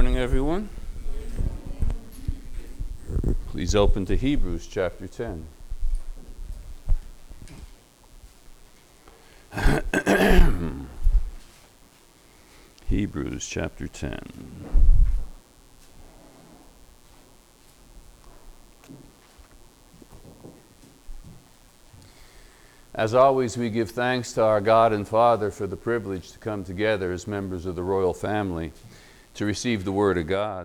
morning, everyone. Please open to Hebrews chapter 10. Hebrews chapter 10. As always, we give thanks to our God and Father for the privilege to come together as members of the royal family to receive the Word of God.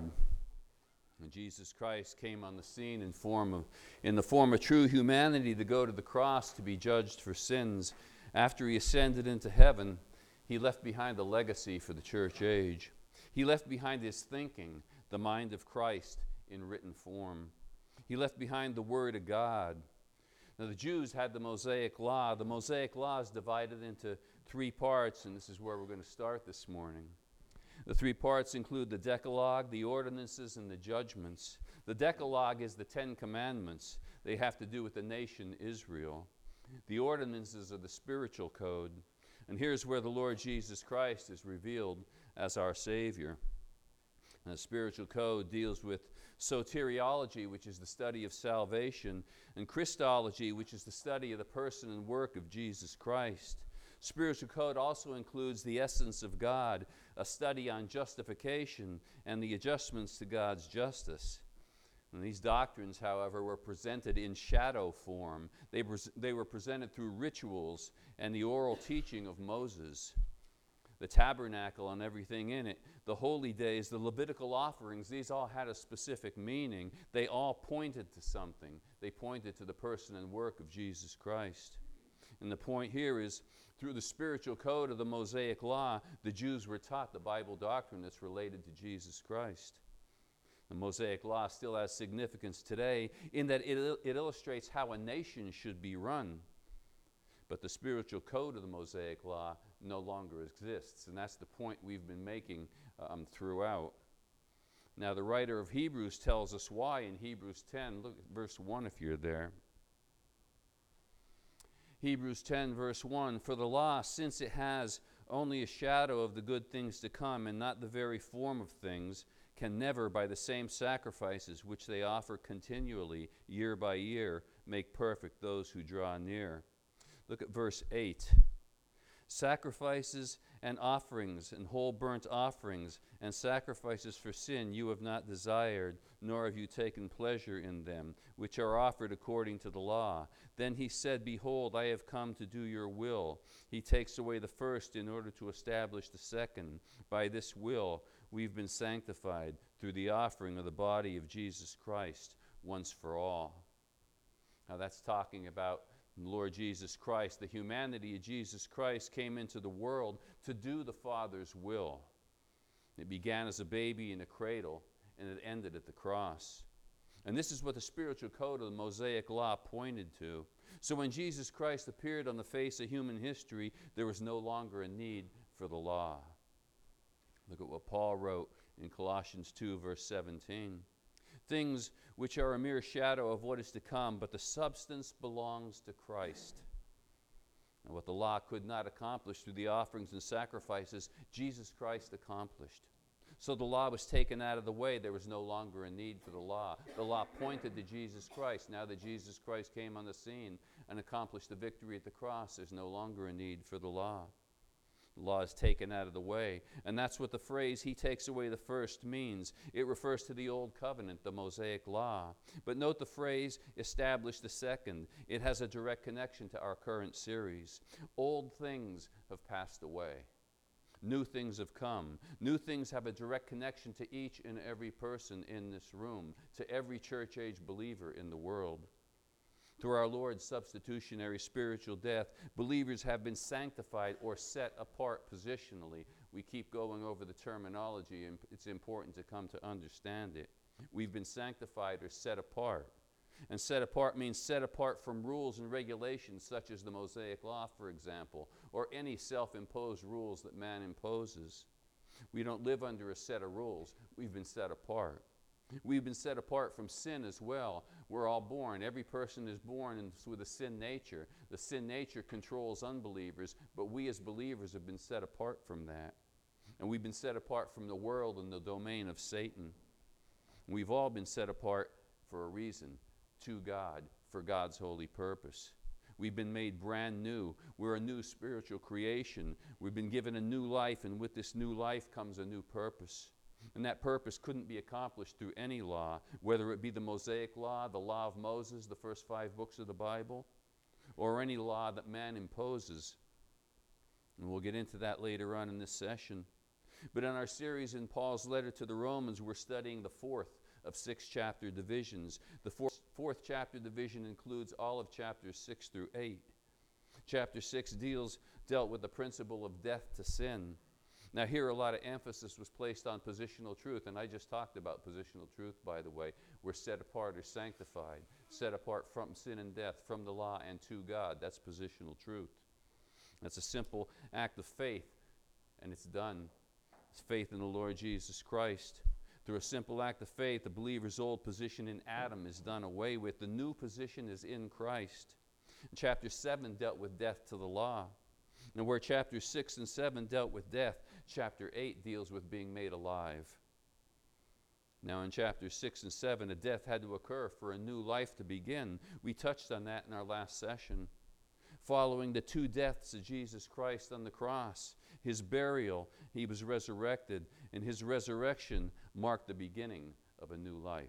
And Jesus Christ came on the scene in the form of true humanity to go to the cross to be judged for sins. After he ascended into heaven, he left behind a legacy for the church age. He left behind his thinking, the mind of Christ in written form. He left behind the Word of God. Now, the Jews had the Mosaic Law. The Mosaic Law is divided into three parts, and this is where we're going to start this morning. The three parts include the Decalogue, the ordinances, and the judgments. The Decalogue is the 10 Commandments. They have to do with the nation Israel. The ordinances are the spiritual code. And here's where the Lord Jesus Christ is revealed as our Savior. And the spiritual code deals with soteriology, which is the study of salvation, and Christology, which is the study of the person and work of Jesus Christ. Spiritual code also includes the essence of God, a study on justification and the adjustments to God's justice. And these doctrines, however, were presented in shadow form. They were presented through rituals and the oral teaching of Moses. The tabernacle and everything in it, the holy days, the Levitical offerings, these all had a specific meaning. They all pointed to something. They pointed to the person and work of Jesus Christ. And the point here is, through the spiritual code of the Mosaic Law, the Jews were taught the Bible doctrine that's related to Jesus Christ. The Mosaic Law still has significance today in that it illustrates how a nation should be run. But the spiritual code of the Mosaic Law no longer exists, and that's the point we've been making throughout. Now, the writer of Hebrews tells us why in Hebrews 10. Look at verse 1 if you're there. Hebrews 10, verse 1, "For the law, since it has only a shadow of the good things to come and not the very form of things, can never, by the same sacrifices which they offer continually, year by year, make perfect those who draw near." Look at verse 8. "Sacrifices and offerings and whole burnt offerings and sacrifices for sin you have not desired, nor have you taken pleasure in them, which are offered according to the law. Then he said, Behold, I have come to do your will. He takes away the first in order to establish the second. By this will we've been sanctified through the offering of the body of Jesus Christ once for all." Now that's talking about the Lord Jesus Christ. The humanity of Jesus Christ came into the world to do the Father's will. It began as a baby in a cradle, and it ended at the cross. And this is what the spiritual code of the Mosaic Law pointed to. So when Jesus Christ appeared on the face of human history, there was no longer a need for the law. Look at what Paul wrote in Colossians 2, verse 17. "Things which are a mere shadow of what is to come, but the substance belongs to Christ." And what the law could not accomplish through the offerings and sacrifices, Jesus Christ accomplished. So the law was taken out of the way. There was no longer a need for the law. The law pointed to Jesus Christ. Now that Jesus Christ came on the scene and accomplished the victory at the cross, there's no longer a need for the law. The law is taken out of the way. And that's what the phrase, "He takes away the first," means. It refers to the Old Covenant, the Mosaic Law. But note the phrase, "establish the second." It has a direct connection to our current series. Old things have passed away. New things have come. New things have a direct connection to each and every person in this room, to every church-age believer in the world. Through our Lord's substitutionary spiritual death, believers have been sanctified or set apart positionally. We keep going over the terminology, and it's important to come to understand it. We've been sanctified or set apart. And set apart means set apart from rules and regulations such as the Mosaic Law, for example, or any self-imposed rules that man imposes. We don't live under a set of rules. We've been set apart. We've been set apart from sin as well. We're all born. Every person is born with a sin nature. The sin nature controls unbelievers, but we as believers have been set apart from that. And we've been set apart from the world and the domain of Satan. We've all been set apart for a reason, to God, for God's holy purpose. We've been made brand new. We're a new spiritual creation. We've been given a new life, and with this new life comes a new purpose. And that purpose couldn't be accomplished through any law, whether it be the Mosaic Law, the Law of Moses, the first 5 books of the Bible, or any law that man imposes. And we'll get into that later on in this session. But in our series in Paul's letter to the Romans, we're studying the 4th of 6 chapter divisions. The fourth chapter division includes all of chapters 6 through 8. Chapter 6 dealt with the principle of death to sin. Now here a lot of emphasis was placed on positional truth, and I just talked about positional truth, by the way. We're set apart or sanctified, set apart from sin and death, from the law and to God. That's positional truth. That's a simple act of faith, and it's done. It's faith in the Lord Jesus Christ. Through a simple act of faith, the believer's old position in Adam is done away with. The new position is in Christ. Chapter 7 dealt with death to the law. And where chapters 6 and 7 dealt with death, chapter 8 deals with being made alive. Now in chapters 6 and 7, a death had to occur for a new life to begin. We touched on that in our last session. Following the 2 deaths of Jesus Christ on the cross, his burial, he was resurrected, and his resurrection marked the beginning of a new life.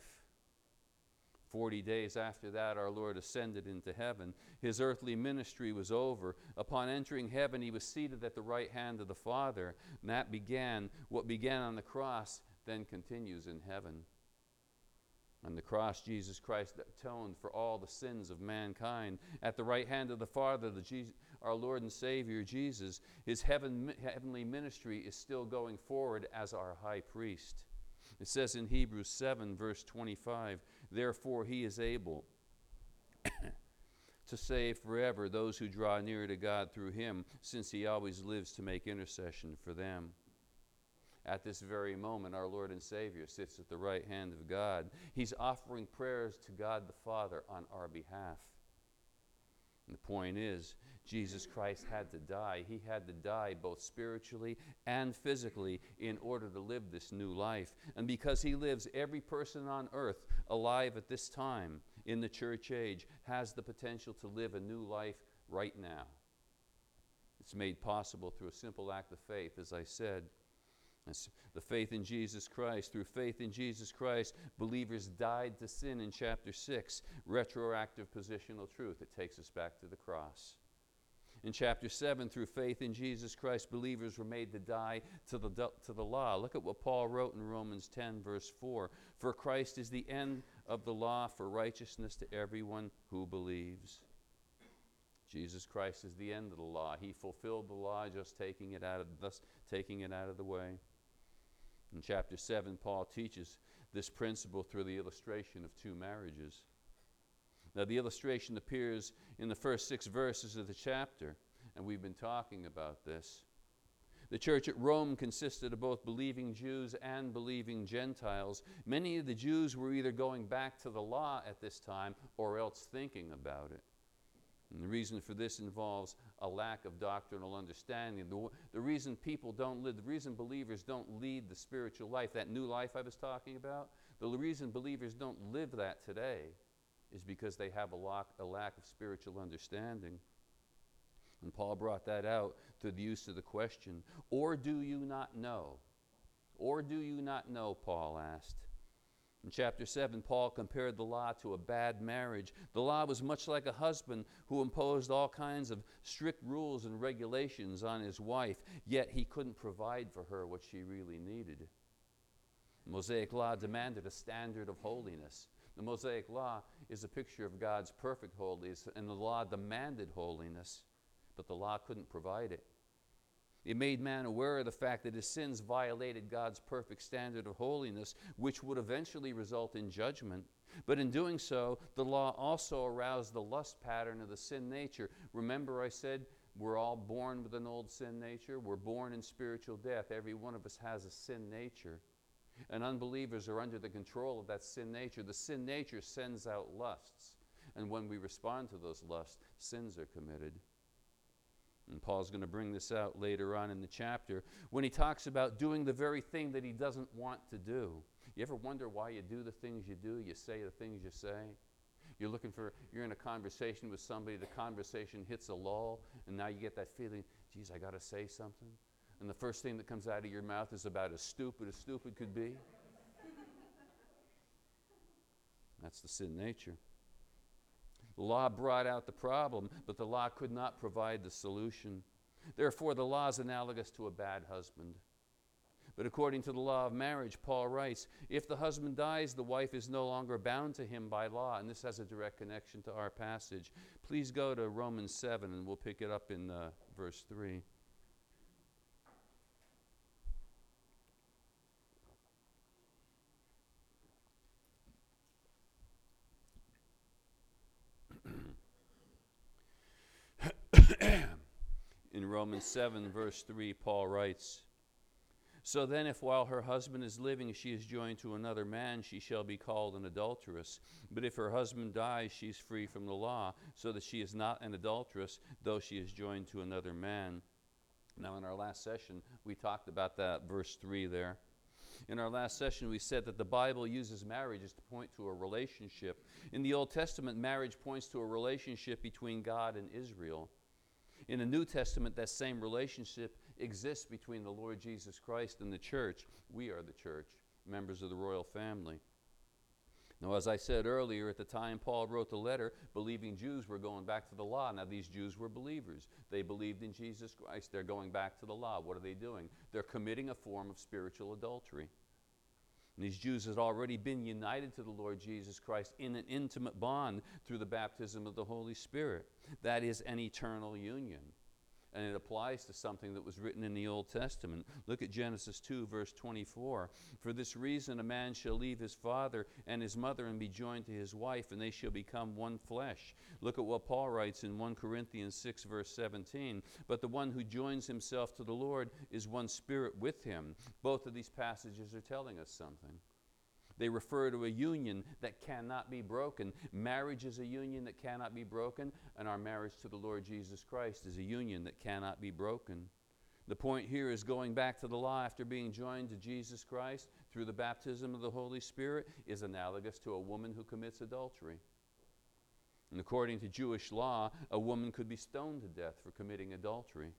40 days after that, our Lord ascended into heaven. His earthly ministry was over. Upon entering heaven, he was seated at the right hand of the Father. And that began, what began on the cross, then continues in heaven. On the cross, Jesus Christ atoned for all the sins of mankind. At the right hand of the Father, our Lord and Savior Jesus, his heavenly ministry is still going forward as our high priest. It says in Hebrews 7, verse 25, therefore he is able to save forever those who draw near to God through him, since he always lives to make intercession for them. At this very moment, our Lord and Savior sits at the right hand of God. He's offering prayers to God the Father on our behalf. And the point is, Jesus Christ had to die. He had to die both spiritually and physically in order to live this new life. And because he lives, every person on earth alive at this time in the church age has the potential to live a new life right now. It's made possible through a simple act of faith, as I said. It's the faith in Jesus Christ. Through faith in Jesus Christ, believers died to sin in chapter 6. Retroactive positional truth. It takes us back to the cross. In chapter 7, through faith in Jesus Christ, believers were made to die to the law. Look at what Paul wrote in Romans 10, verse 4. For Christ is the end of the law for righteousness to everyone who believes. Jesus Christ is the end of the law. He fulfilled the law, just taking it out of the way. In chapter 7, Paul teaches this principle through the illustration of 2 marriages. Now, the illustration appears in the first 6 verses of the chapter, and we've been talking about this. The church at Rome consisted of both believing Jews and believing Gentiles. Many of the Jews were either going back to the law at this time or else thinking about it. And the reason for this involves a lack of doctrinal understanding. The reason believers don't lead the spiritual life, that new life I was talking about, the reason believers don't live that today is because they have a lack of spiritual understanding. And Paul brought that out through the use of the question, or do you not know? Or do you not know, Paul asked. In chapter 7, Paul compared the law to a bad marriage. The law was much like a husband who imposed all kinds of strict rules and regulations on his wife, yet he couldn't provide for her what she really needed. The Mosaic law demanded a standard of holiness. The Mosaic law is a picture of God's perfect holiness, and the law demanded holiness, but the law couldn't provide it. It made man aware of the fact that his sins violated God's perfect standard of holiness, which would eventually result in judgment. But in doing so, the law also aroused the lust pattern of the sin nature. Remember I said we're all born with an old sin nature? We're born in spiritual death. Every one of us has a sin nature. And unbelievers are under the control of that sin nature. The sin nature sends out lusts. And when we respond to those lusts, sins are committed. And Paul's going to bring this out later on in the chapter when he talks about doing the very thing that he doesn't want to do. You ever wonder why you do the things you do? You say the things you say? You're in a conversation with somebody, the conversation hits a lull, and now you get that feeling, geez, I got to say something. And the first thing that comes out of your mouth is about as stupid could be. That's the sin nature. The law brought out the problem, but the law could not provide the solution. Therefore, the law is analogous to a bad husband. But according to the law of marriage, Paul writes, if the husband dies, the wife is no longer bound to him by law. And this has a direct connection to our passage. Please go to Romans 7, and we'll pick it up in verse 3. In Romans 7, verse 3, Paul writes, so then if while her husband is living she is joined to another man, she shall be called an adulteress. But if her husband dies, she is free from the law, so that she is not an adulteress, though she is joined to another man. Now in our last session, we talked about that, verse 3 there. In our last session, we said that the Bible uses marriages to point to a relationship. In the Old Testament, marriage points to a relationship between God and Israel. In the New Testament, that same relationship exists between the Lord Jesus Christ and the church. We are the church, members of the royal family. Now, as I said earlier, at the time Paul wrote the letter, believing Jews were going back to the law. Now, these Jews were believers. They believed in Jesus Christ. They're going back to the law. What are they doing? They're committing a form of spiritual adultery. And these Jews had already been united to the Lord Jesus Christ in an intimate bond through the baptism of the Holy Spirit. That is an eternal union. And it applies to something that was written in the Old Testament. Look at Genesis 2, verse 24. For this reason a man shall leave his father and his mother and be joined to his wife, and they shall become one flesh. Look at what Paul writes in 1 Corinthians 6, verse 17. But the one who joins himself to the Lord is one spirit with him. Both of these passages are telling us something. They refer to a union that cannot be broken. Marriage is a union that cannot be broken, and our marriage to the Lord Jesus Christ is a union that cannot be broken. The point here is going back to the law after being joined to Jesus Christ through the baptism of the Holy Spirit is analogous to a woman who commits adultery. And according to Jewish law, a woman could be stoned to death for committing adultery.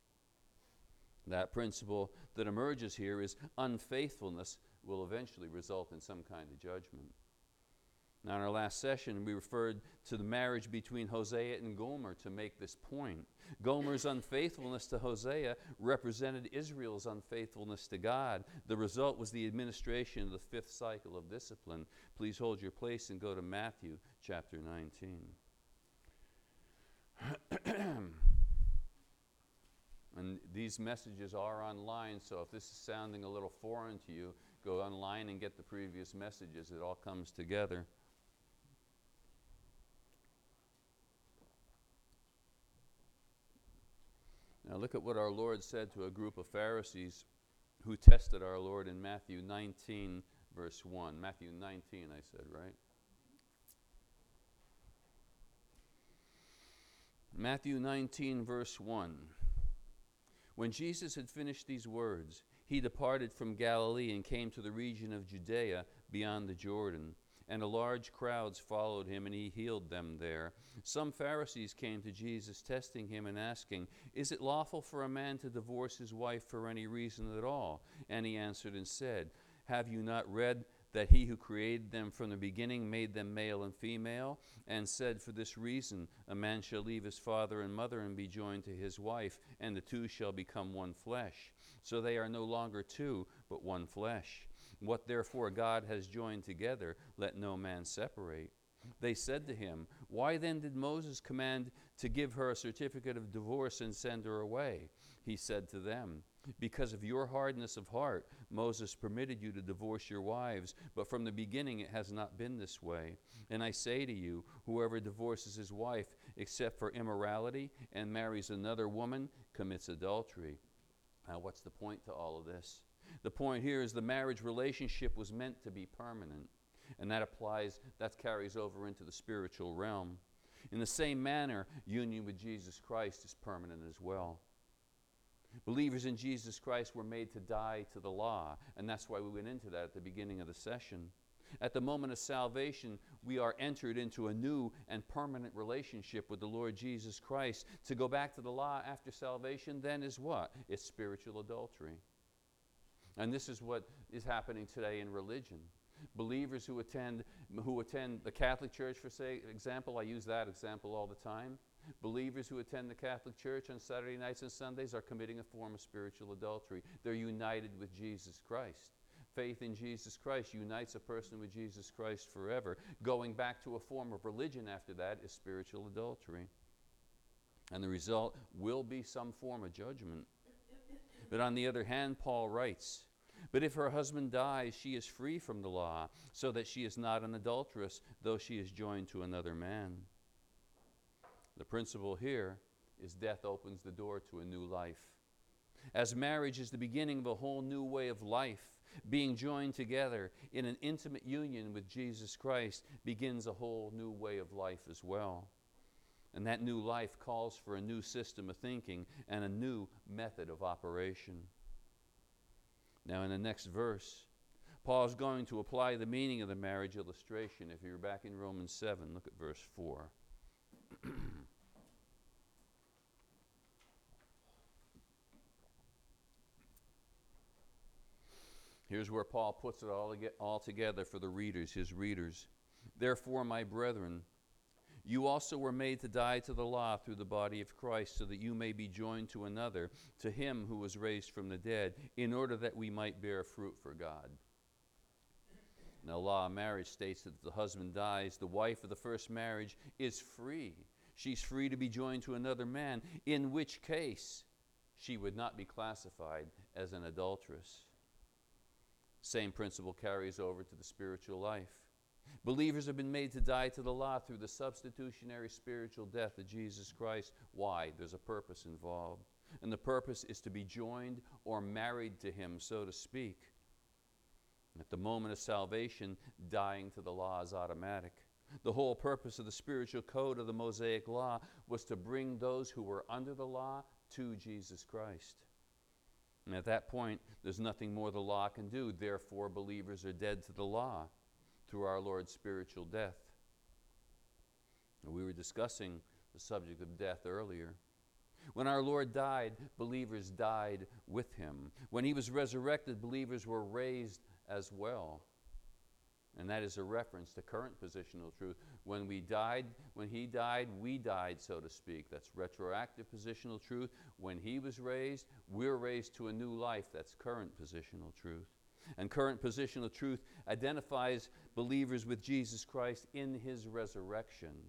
That principle that emerges here is unfaithfulness will eventually result in some kind of judgment. Now, in our last session, we referred to the marriage between Hosea and Gomer to make this point. Gomer's unfaithfulness to Hosea represented Israel's unfaithfulness to God. The result was the administration of the fifth cycle of discipline. Please hold your place and go to Matthew chapter 19. And these messages are online, so if this is sounding a little foreign to you, go online and get the previous messages. It all comes together. Now look at what our Lord said to a group of Pharisees who tested our Lord in Matthew 19, verse 1. Matthew 19, I said, right? Matthew 19, verse 1. When Jesus had finished these words, he departed from Galilee and came to the region of Judea beyond the Jordan. And a large crowds followed him, and he healed them there. Some Pharisees came to Jesus, testing him and asking, "Is it lawful for a man to divorce his wife for any reason at all?" And he answered and said, "Have you not read that he who created them from the beginning made them male and female, and said, for this reason, a man shall leave his father and mother and be joined to his wife, and the two shall become one flesh. So they are no longer two, but one flesh. What therefore God has joined together, let no man separate." They said to him, "Why then did Moses command to give her a certificate of divorce and send her away?" He said to them, "Because of your hardness of heart, Moses permitted you to divorce your wives, but from the beginning it has not been this way. And I say to you, whoever divorces his wife except for immorality and marries another woman commits adultery." Now, what's the point to all of this? The point here is the marriage relationship was meant to be permanent. And that carries over into the spiritual realm. In the same manner, union with Jesus Christ is permanent as well. Believers in Jesus Christ were made to die to the law, and that's why we went into that at the beginning of the session. At the moment of salvation, we are entered into a new and permanent relationship with the Lord Jesus Christ. To go back to the law after salvation then is what? It's spiritual adultery. And this is what is happening today in religion. Believers who attend the Catholic Church, for example, I use that example all the time. Believers who attend the Catholic Church on Saturday nights and Sundays are committing a form of spiritual adultery. They're united with Jesus Christ. Faith in Jesus Christ unites a person with Jesus Christ forever. Going back to a form of religion after that is spiritual adultery. And the result will be some form of judgment. But on the other hand, Paul writes, "But if her husband dies, she is free from the law, so that she is not an adulteress, though she is joined to another man." The principle here is death opens the door to a new life. As marriage is the beginning of a whole new way of life, being joined together in an intimate union with Jesus Christ begins a whole new way of life as well. And that new life calls for a new system of thinking and a new method of operation. Now in the next verse, Paul is going to apply the meaning of the marriage illustration. If you're back in Romans 7, look at verse 4. Here's where Paul puts it all together for the readers, his readers. "Therefore, my brethren, you also were made to die to the law through the body of Christ, so that you may be joined to another, to him who was raised from the dead, in order that we might bear fruit for God." Now, the law of marriage states that if the husband dies, the wife of the first marriage is free. She's free to be joined to another man, in which case she would not be classified as an adulteress. Same principle carries over to the spiritual life. Believers have been made to die to the law through the substitutionary spiritual death of Jesus Christ. Why? There's a purpose involved. And the purpose is to be joined or married to him, so to speak. At the moment of salvation, dying to the law is automatic. The whole purpose of the spiritual code of the Mosaic law was to bring those who were under the law to Jesus Christ. And at that point, there's nothing more the law can do. Therefore, believers are dead to the law through our Lord's spiritual death. We were discussing the subject of death earlier. When our Lord died, believers died with him. When he was resurrected, believers were raised as well. And that is a reference to current positional truth. When he died, we died, so to speak. That's retroactive positional truth. When he was raised, we're raised to a new life. That's current positional truth. And current positional truth identifies believers with Jesus Christ in his resurrection.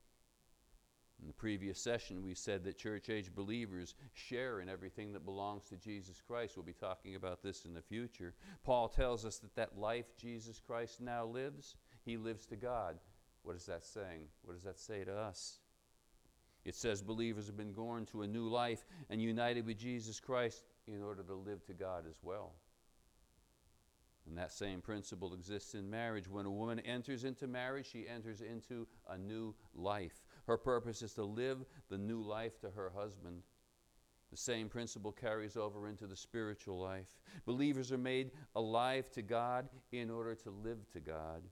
In the previous session, we said that church-age believers share in everything that belongs to Jesus Christ. We'll be talking about this in the future. Paul tells us that life Jesus Christ now lives, he lives to God. What is that saying? What does that say to us? It says believers have been born to a new life and united with Jesus Christ in order to live to God as well. And that same principle exists in marriage. When a woman enters into marriage, she enters into a new life. Her purpose is to live the new life to her husband. The same principle carries over into the spiritual life. Believers are made alive to God in order to live to God.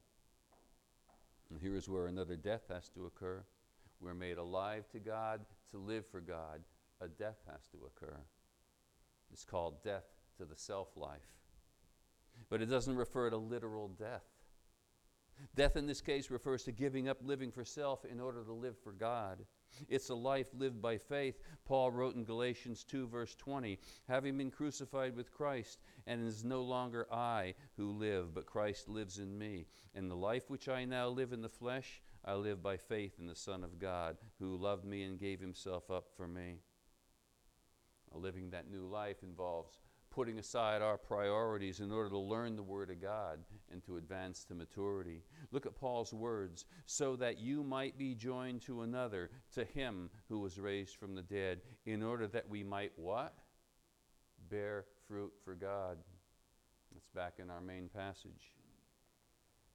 And here is where another death has to occur. We're made alive to God to live for God. A death has to occur. It's called death to the self-life. But it doesn't refer to literal death. Death in this case refers to giving up living for self in order to live for God. It's a life lived by faith. Paul wrote in Galatians 2 verse 20, "Having been crucified with Christ, and it is no longer I who live, but Christ lives in me. And the life which I now live in the flesh, I live by faith in the Son of God, who loved me and gave himself up for me." Living that new life involves putting aside our priorities in order to learn the Word of God and to advance to maturity. Look at Paul's words, "So that you might be joined to another, to him who was raised from the dead, in order that we might" what? Bear fruit for God. That's back in our main passage.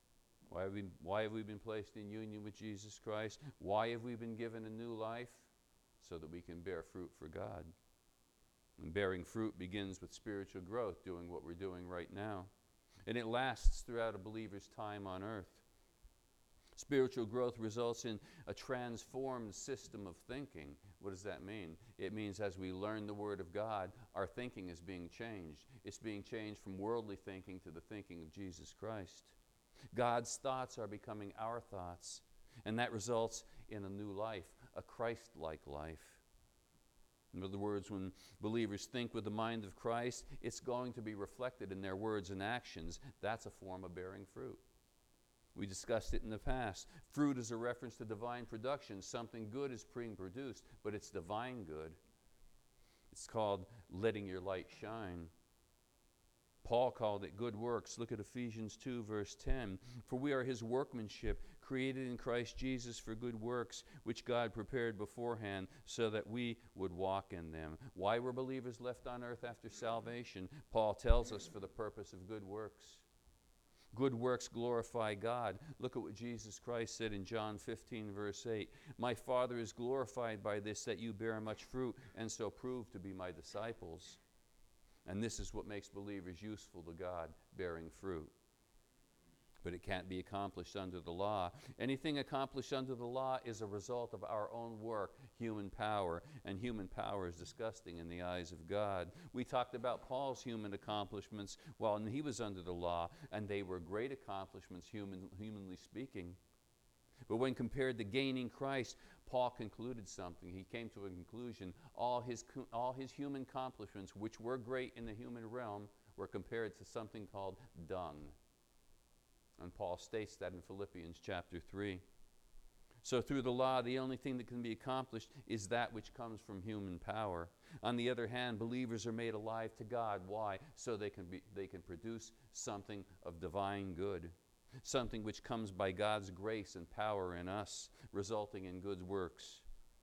Why have we been placed in union with Jesus Christ? Why have we been given a new life? So that we can bear fruit for God. And bearing fruit begins with spiritual growth, doing what we're doing right now. And it lasts throughout a believer's time on earth. Spiritual growth results in a transformed system of thinking. What does that mean? It means as we learn the Word of God, our thinking is being changed. It's being changed from worldly thinking to the thinking of Jesus Christ. God's thoughts are becoming our thoughts, and that results in a new life, a Christ-like life. In other words, when believers think with the mind of Christ, it's going to be reflected in their words and actions. That's a form of bearing fruit. We discussed it in the past. Fruit is a reference to divine production. Something good is being produced, but it's divine good. It's called letting your light shine. Paul called it good works. Look at Ephesians 2, verse 10. For we are his workmanship, created in Christ Jesus for good works, which God prepared beforehand so that we would walk in them. Why were believers left on earth after salvation? Paul tells us for the purpose of good works. Good works glorify God. Look at what Jesus Christ said in John 15, verse 8. My Father is glorified by this, that you bear much fruit, and so prove to be my disciples. And this is what makes believers useful to God, bearing fruit. But it can't be accomplished under the law. Anything accomplished under the law is a result of our own work, human power. And human power is disgusting in the eyes of God. We talked about Paul's human accomplishments while he was under the law, and they were great accomplishments, humanly speaking. But when compared to gaining Christ, Paul concluded something. He came to a conclusion. All his human accomplishments, which were great in the human realm, were compared to something called dung. And Paul states that in Philippians chapter 3. So through the law, the only thing that can be accomplished is that which comes from human power. On the other hand, believers are made alive to God. Why? So they can produce something of divine good, something which comes by God's grace and power in us, resulting in good works.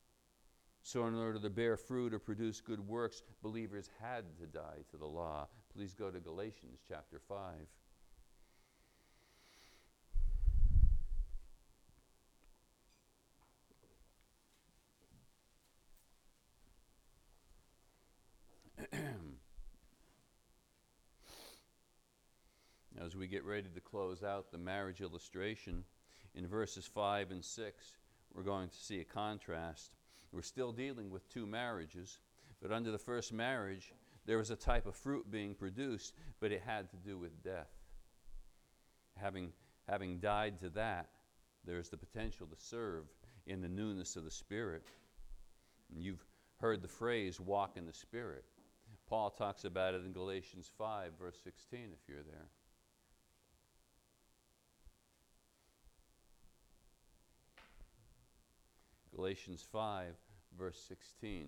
So in order to bear fruit or produce good works, believers had to die to the law. Please go to Galatians chapter 5. As we get ready to close out the marriage illustration, in verses 5 and 6, we're going to see a contrast. We're still dealing with two marriages, but under the first marriage, there was a type of fruit being produced, but it had to do with death. Having died to that, there's the potential to serve in the newness of the Spirit. And you've heard the phrase, walk in the Spirit. Paul talks about it in Galatians 5, verse 16, if you're there. Galatians 5, verse 16.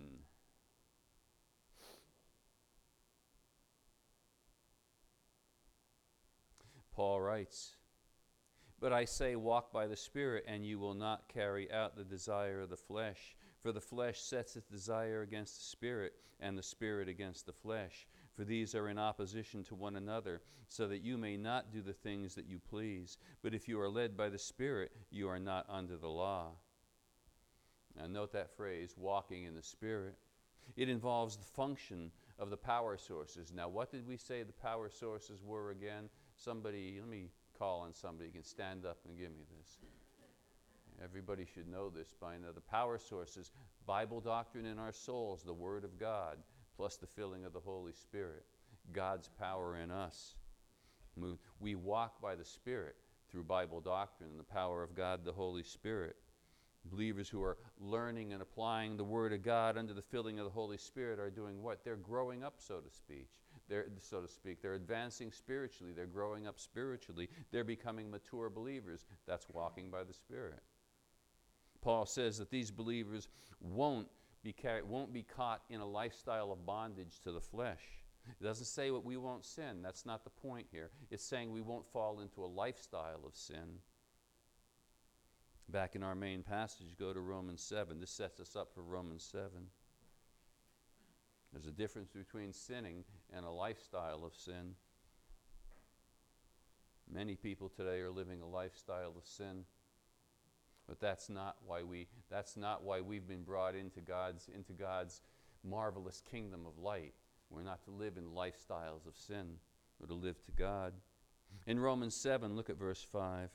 Paul writes, but I say, walk by the Spirit, and you will not carry out the desire of the flesh. For the flesh sets its desire against the Spirit, and the Spirit against the flesh. For these are in opposition to one another, so that you may not do the things that you please. But if you are led by the Spirit, you are not under the law. Now note that phrase, walking in the Spirit. It involves the function of the power sources. Now what did we say the power sources were again? Somebody, let me call on somebody who can stand up and give me this. Everybody should know this by now. The power sources, Bible doctrine in our souls, the Word of God, plus the filling of the Holy Spirit, God's power in us. We walk by the Spirit through Bible doctrine and the power of God, the Holy Spirit. Believers who are learning and applying the Word of God under the filling of the Holy Spirit are doing what? They're growing up, so to speak. They're advancing spiritually. They're growing up spiritually. They're becoming mature believers. That's walking by the Spirit. Paul says that these believers won't be caught in a lifestyle of bondage to the flesh. It doesn't say what we won't sin. That's not the point here. It's saying we won't fall into a lifestyle of sin. Back in our main passage, go to Romans 7. This sets us up for Romans 7. There's a difference between sinning and a lifestyle of sin. Many people today are living a lifestyle of sin, but that's not why we've been brought into God's marvelous kingdom of light. We're not to live in lifestyles of sin, but to live to God. In Romans 7, look at verse 5.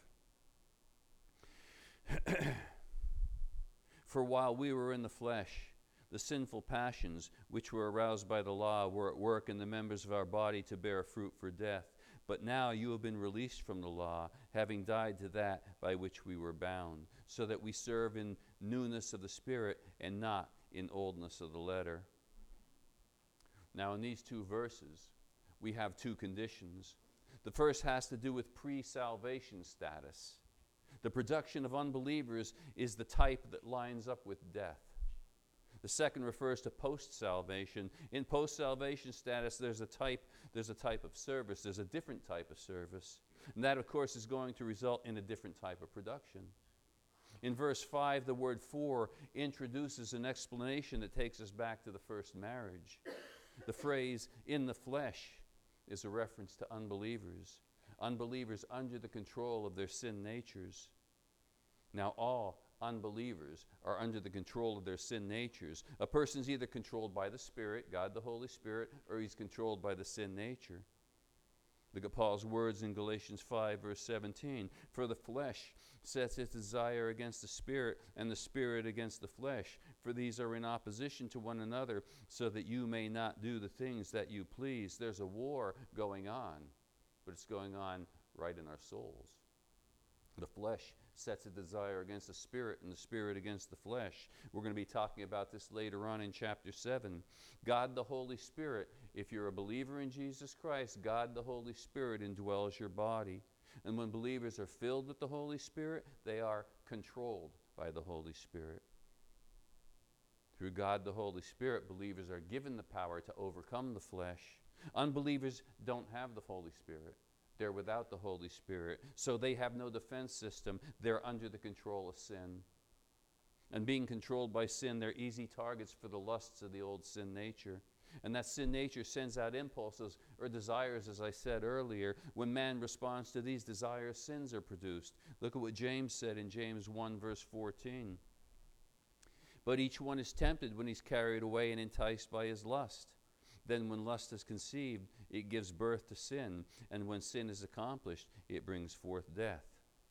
For while we were in the flesh, the sinful passions which were aroused by the law were at work in the members of our body to bear fruit for death. But now you have been released from the law, having died to that by which we were bound, so that we serve in newness of the Spirit and not in oldness of the letter. Now in these two verses, we have two conditions. The first has to do with pre-salvation status. The production of unbelievers is the type that lines up with death. The second refers to post-salvation. In post-salvation status, there's a type of service. There's a different type of service. And that, of course, is going to result in a different type of production. In verse 5, the word "for" introduces an explanation that takes us back to the first marriage. The phrase "in the flesh" is a reference to unbelievers. Unbelievers under the control of their sin natures. Now, all unbelievers are under the control of their sin natures. A person's either controlled by the Spirit, God the Holy Spirit, or he's controlled by the sin nature. Look at Paul's words in Galatians 5, verse 17. For the flesh sets its desire against the Spirit, and the Spirit against the flesh. For these are in opposition to one another, so that you may not do the things that you please. There's a war going on, but it's going on right in our souls. The flesh sets a desire against the Spirit, and the Spirit against the flesh. We're going to be talking about this later on in chapter 7. God the Holy Spirit, if you're a believer in Jesus Christ, God the Holy Spirit indwells your body. And when believers are filled with the Holy Spirit, they are controlled by the Holy Spirit. Through God the Holy Spirit, believers are given the power to overcome the flesh. Unbelievers don't have the Holy Spirit. They're without the Holy Spirit, so they have no defense system. They're under the control of sin. And being controlled by sin, they're easy targets for the lusts of the old sin nature. And that sin nature sends out impulses or desires, as I said earlier. When man responds to these desires, sins are produced. Look at what James said in James 1, verse 14. But each one is tempted when he's carried away and enticed by his lust. Then when lust is conceived, it gives birth to sin. And when sin is accomplished, it brings forth death.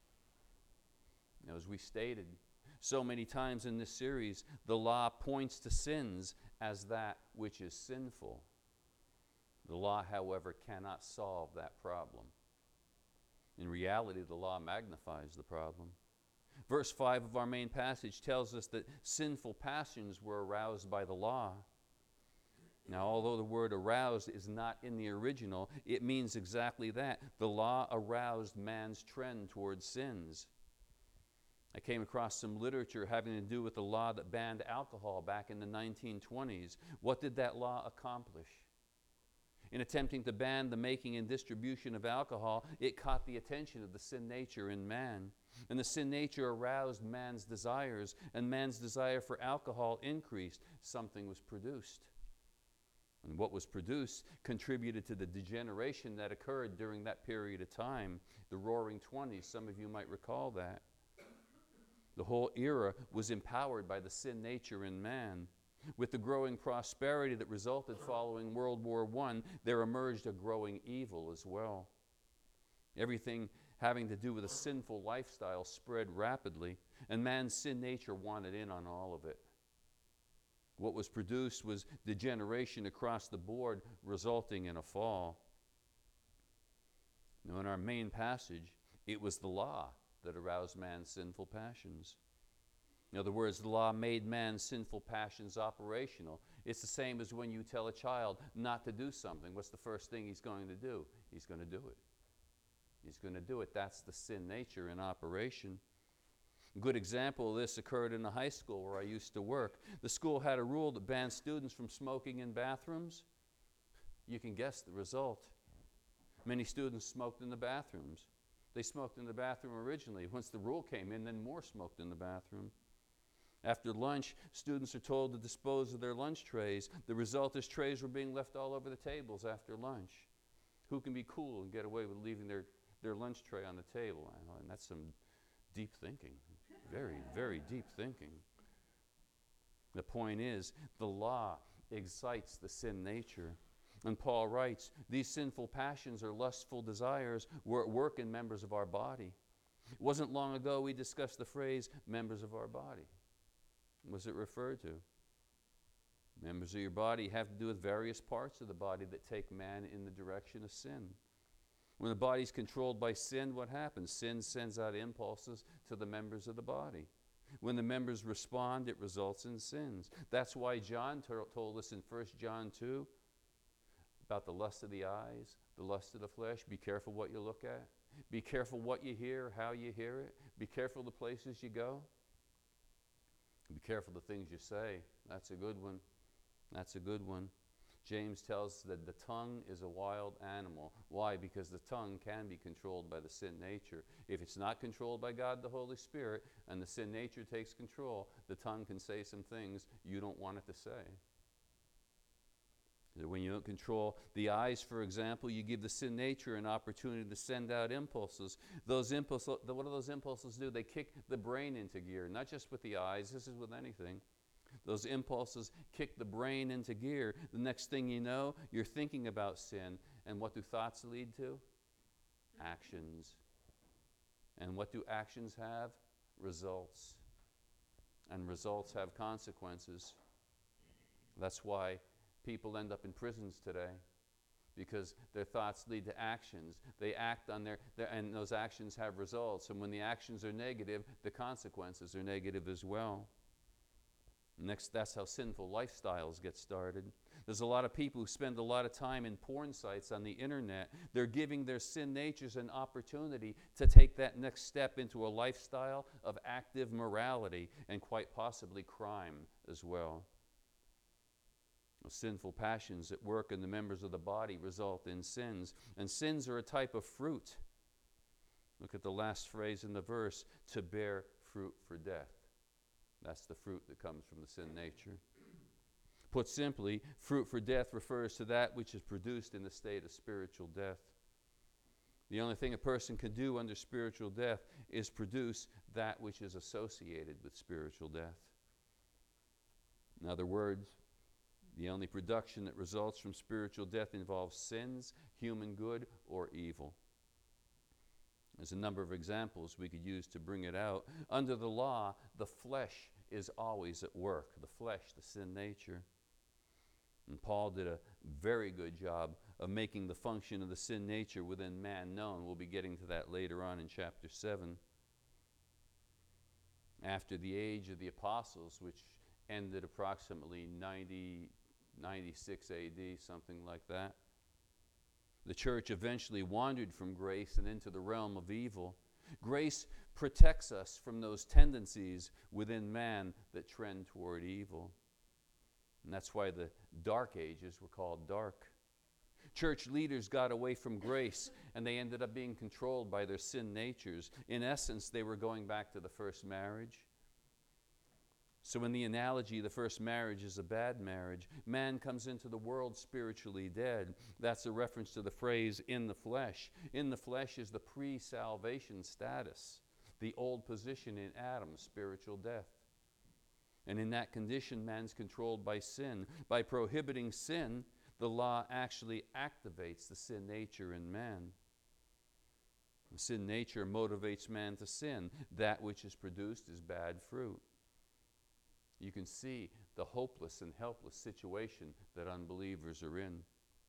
Now, as we stated so many times in this series, the law points to sins as that which is sinful. The law, however, cannot solve that problem. In reality, the law magnifies the problem. Verse 5 of our main passage tells us that sinful passions were aroused by the law. Now, although the word aroused is not in the original, it means exactly that. The law aroused man's trend towards sins. I came across some literature having to do with the law that banned alcohol back in the 1920s. What did that law accomplish? In attempting to ban the making and distribution of alcohol, it caught the attention of the sin nature in man. And the sin nature aroused man's desires, and man's desire for alcohol increased. Something was produced. And what was produced contributed to the degeneration that occurred during that period of time, the Roaring Twenties. Some of you might recall that. The whole era was empowered by the sin nature in man. With the growing prosperity that resulted following World War I, there emerged a growing evil as well. Everything having to do with a sinful lifestyle spread rapidly, and man's sin nature wanted in on all of it. What was produced was degeneration across the board, resulting in a fall. Now, in our main passage, it was the law that aroused man's sinful passions. In other words, the law made man's sinful passions operational. It's the same as when you tell a child not to do something. What's the first thing he's going to do? He's going to do it. He's going to do it. That's the sin nature in operation. A good example of this occurred in a high school where I used to work. The school had a rule that banned students from smoking in bathrooms. You can guess the result. Many students smoked in the bathrooms. They smoked in the bathroom originally. Once the rule came in, then more smoked in the bathroom. After lunch, students are told to dispose of their lunch trays. The result is trays were being left all over the tables after lunch. Who can be cool and get away with leaving their their lunch tray on the table. And that's some deep thinking. Very, very deep thinking. The point is, the law excites the sin nature. And Paul writes, these sinful passions or lustful desires were at work in members of our body. It wasn't long ago we discussed the phrase, members of our body. What was it referred to? Members of your body have to do with various parts of the body that take man in the direction of sin. When the body is controlled by sin, what happens? Sin sends out impulses to the members of the body. When the members respond, it results in sins. That's why John told us in 1 John 2 about the lust of the eyes, the lust of the flesh. Be careful what you look at. Be careful what you hear, how you hear it. Be careful the places you go. Be careful the things you say. That's a good one. That's a good one. James tells us that the tongue is a wild animal. Why? Because the tongue can be controlled by the sin nature. If it's not controlled by God the Holy Spirit and the sin nature takes control, the tongue can say some things you don't want it to say. When you don't control the eyes, for example, you give the sin nature an opportunity to send out impulses. Those impulses, what do those impulses do? They kick the brain into gear, not just with the eyes. This is with anything. Those impulses kick the brain into gear. The next thing you know, you're thinking about sin. And what do thoughts lead to? Actions. And what do actions have? Results. And results have consequences. That's why people end up in prisons today, because their thoughts lead to actions. They act on and those actions have results. And when the actions are negative, the consequences are negative as well. Next, that's how sinful lifestyles get started. There's a lot of people who spend a lot of time in porn sites on the internet. They're giving their sin natures an opportunity to take that next step into a lifestyle of active morality and quite possibly crime as well. Sinful passions at work in the members of the body result in sins. And sins are a type of fruit. Look at the last phrase in the verse, to bear fruit for death. That's the fruit that comes from the sin nature. Put simply, fruit for death refers to that which is produced in the state of spiritual death. The only thing a person can do under spiritual death is produce that which is associated with spiritual death. In other words, the only production that results from spiritual death involves sins, human good, or evil. There's a number of examples we could use to bring it out. Under the law, the flesh is always at work. The flesh, the sin nature. And Paul did a very good job of making the function of the sin nature within man known. We'll be getting to that later on in chapter 7. After the age of the apostles, which ended approximately 96 AD, something like that, the church eventually wandered from grace and into the realm of evil. Grace protects us from those tendencies within man that trend toward evil. And that's why the dark ages were called dark. Church leaders got away from grace and they ended up being controlled by their sin natures. In essence, they were going back to the first marriage. So in the analogy, the first marriage is a bad marriage. Man comes into the world spiritually dead. That's a reference to the phrase, in the flesh. In the flesh is the pre-salvation status, the old position in Adam, spiritual death. And in that condition, man's controlled by sin. By prohibiting sin, the law actually activates the sin nature in man. The sin nature motivates man to sin. That which is produced is bad fruit. You can see the hopeless and helpless situation that unbelievers are in.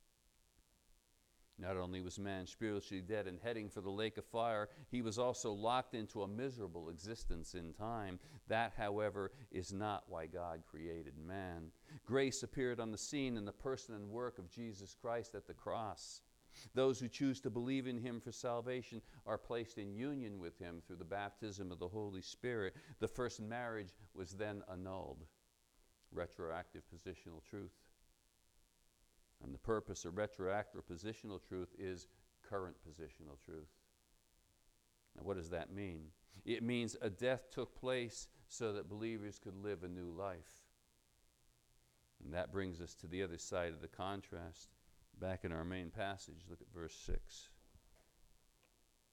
Not only was man spiritually dead and heading for the lake of fire, he was also locked into a miserable existence in time. That, however, is not why God created man. Grace appeared on the scene in the person and work of Jesus Christ at the cross. Those who choose to believe in him for salvation are placed in union with him through the baptism of the Holy Spirit. The first marriage was then annulled. Retroactive positional truth. And the purpose of retroactive positional truth is current positional truth. Now, what does that mean? It means a death took place so that believers could live a new life. And that brings us to the other side of the contrast. Back in our main passage, look at verse 6.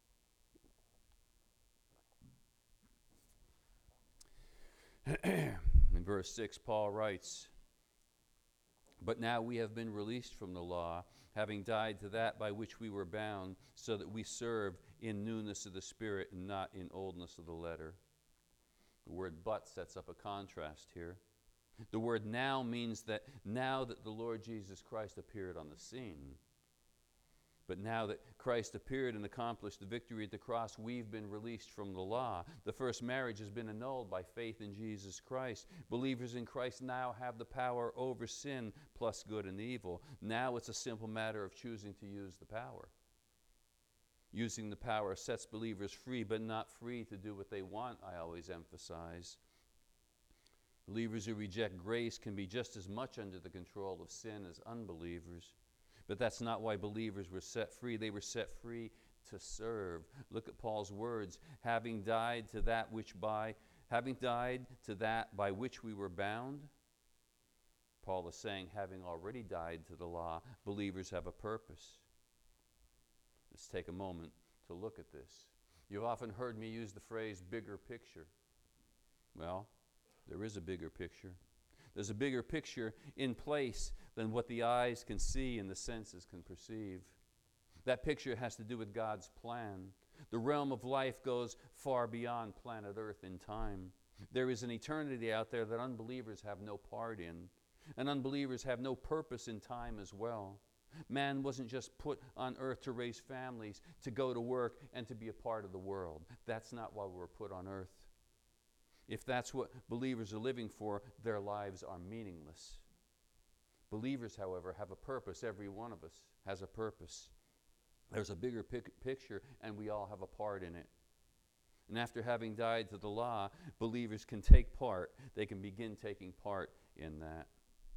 In verse 6, Paul writes, "But now we have been released from the law, having died to that by which we were bound, so that we serve in newness of the Spirit and not in oldness of the letter." The word "but" sets up a contrast here. The word "now" means that now that the Lord Jesus Christ appeared on the scene, but now that Christ appeared and accomplished the victory at the cross, we've been released from the law. The first marriage has been annulled by faith in Jesus Christ. Believers in Christ now have the power over sin plus good and evil. Now it's a simple matter of choosing to use the power. Using the power sets believers free, but not free to do what they want, I always emphasize. Believers who reject grace can be just as much under the control of sin as unbelievers. But that's not why believers were set free. They were set free to serve. Look at Paul's words, having died to that by which we were bound. Paul is saying, having already died to the law, believers have a purpose. Let's take a moment to look at this. You've often heard me use the phrase bigger picture. Well, there is a bigger picture. There's a bigger picture in place than what the eyes can see and the senses can perceive. That picture has to do with God's plan. The realm of life goes far beyond planet Earth in time. There is an eternity out there that unbelievers have no part in, and unbelievers have no purpose in time as well. Man wasn't just put on earth to raise families, to go to work, and to be a part of the world. That's not why we were put on earth. If that's what believers are living for, their lives are meaningless. Believers, however, have a purpose. Every one of us has a purpose. There's a bigger picture, and we all have a part in it. And after having died to the law, believers can take part. They can begin taking part in that.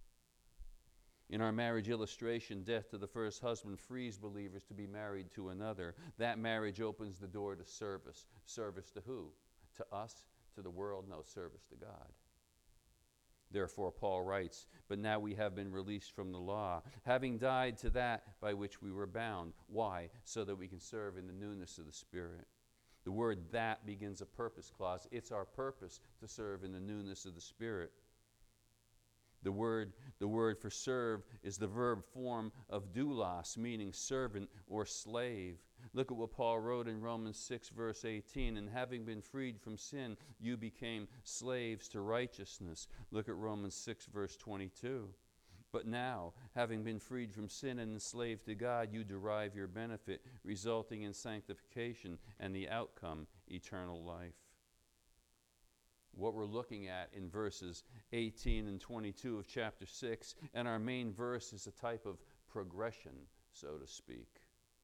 In our marriage illustration, death to the first husband frees believers to be married to another. That marriage opens the door to service. Service to who? To us? To the world? No, service to God. Therefore, Paul writes, "But now we have been released from the law, having died to that by which we were bound." Why? So that we can serve in the newness of the Spirit. The word "that" begins a purpose clause. It's our purpose to serve in the newness of the Spirit. The word for serve is the verb form of doulos, meaning servant or slave. Look at what Paul wrote in Romans 6, verse 18. "And having been freed from sin, you became slaves to righteousness." Look at Romans 6, verse 22. "But now, having been freed from sin and enslaved to God, you derive your benefit, resulting in sanctification and the outcome, eternal life." What we're looking at in verses 18 and 22 of chapter 6, and our main verse is a type of progression, so to speak.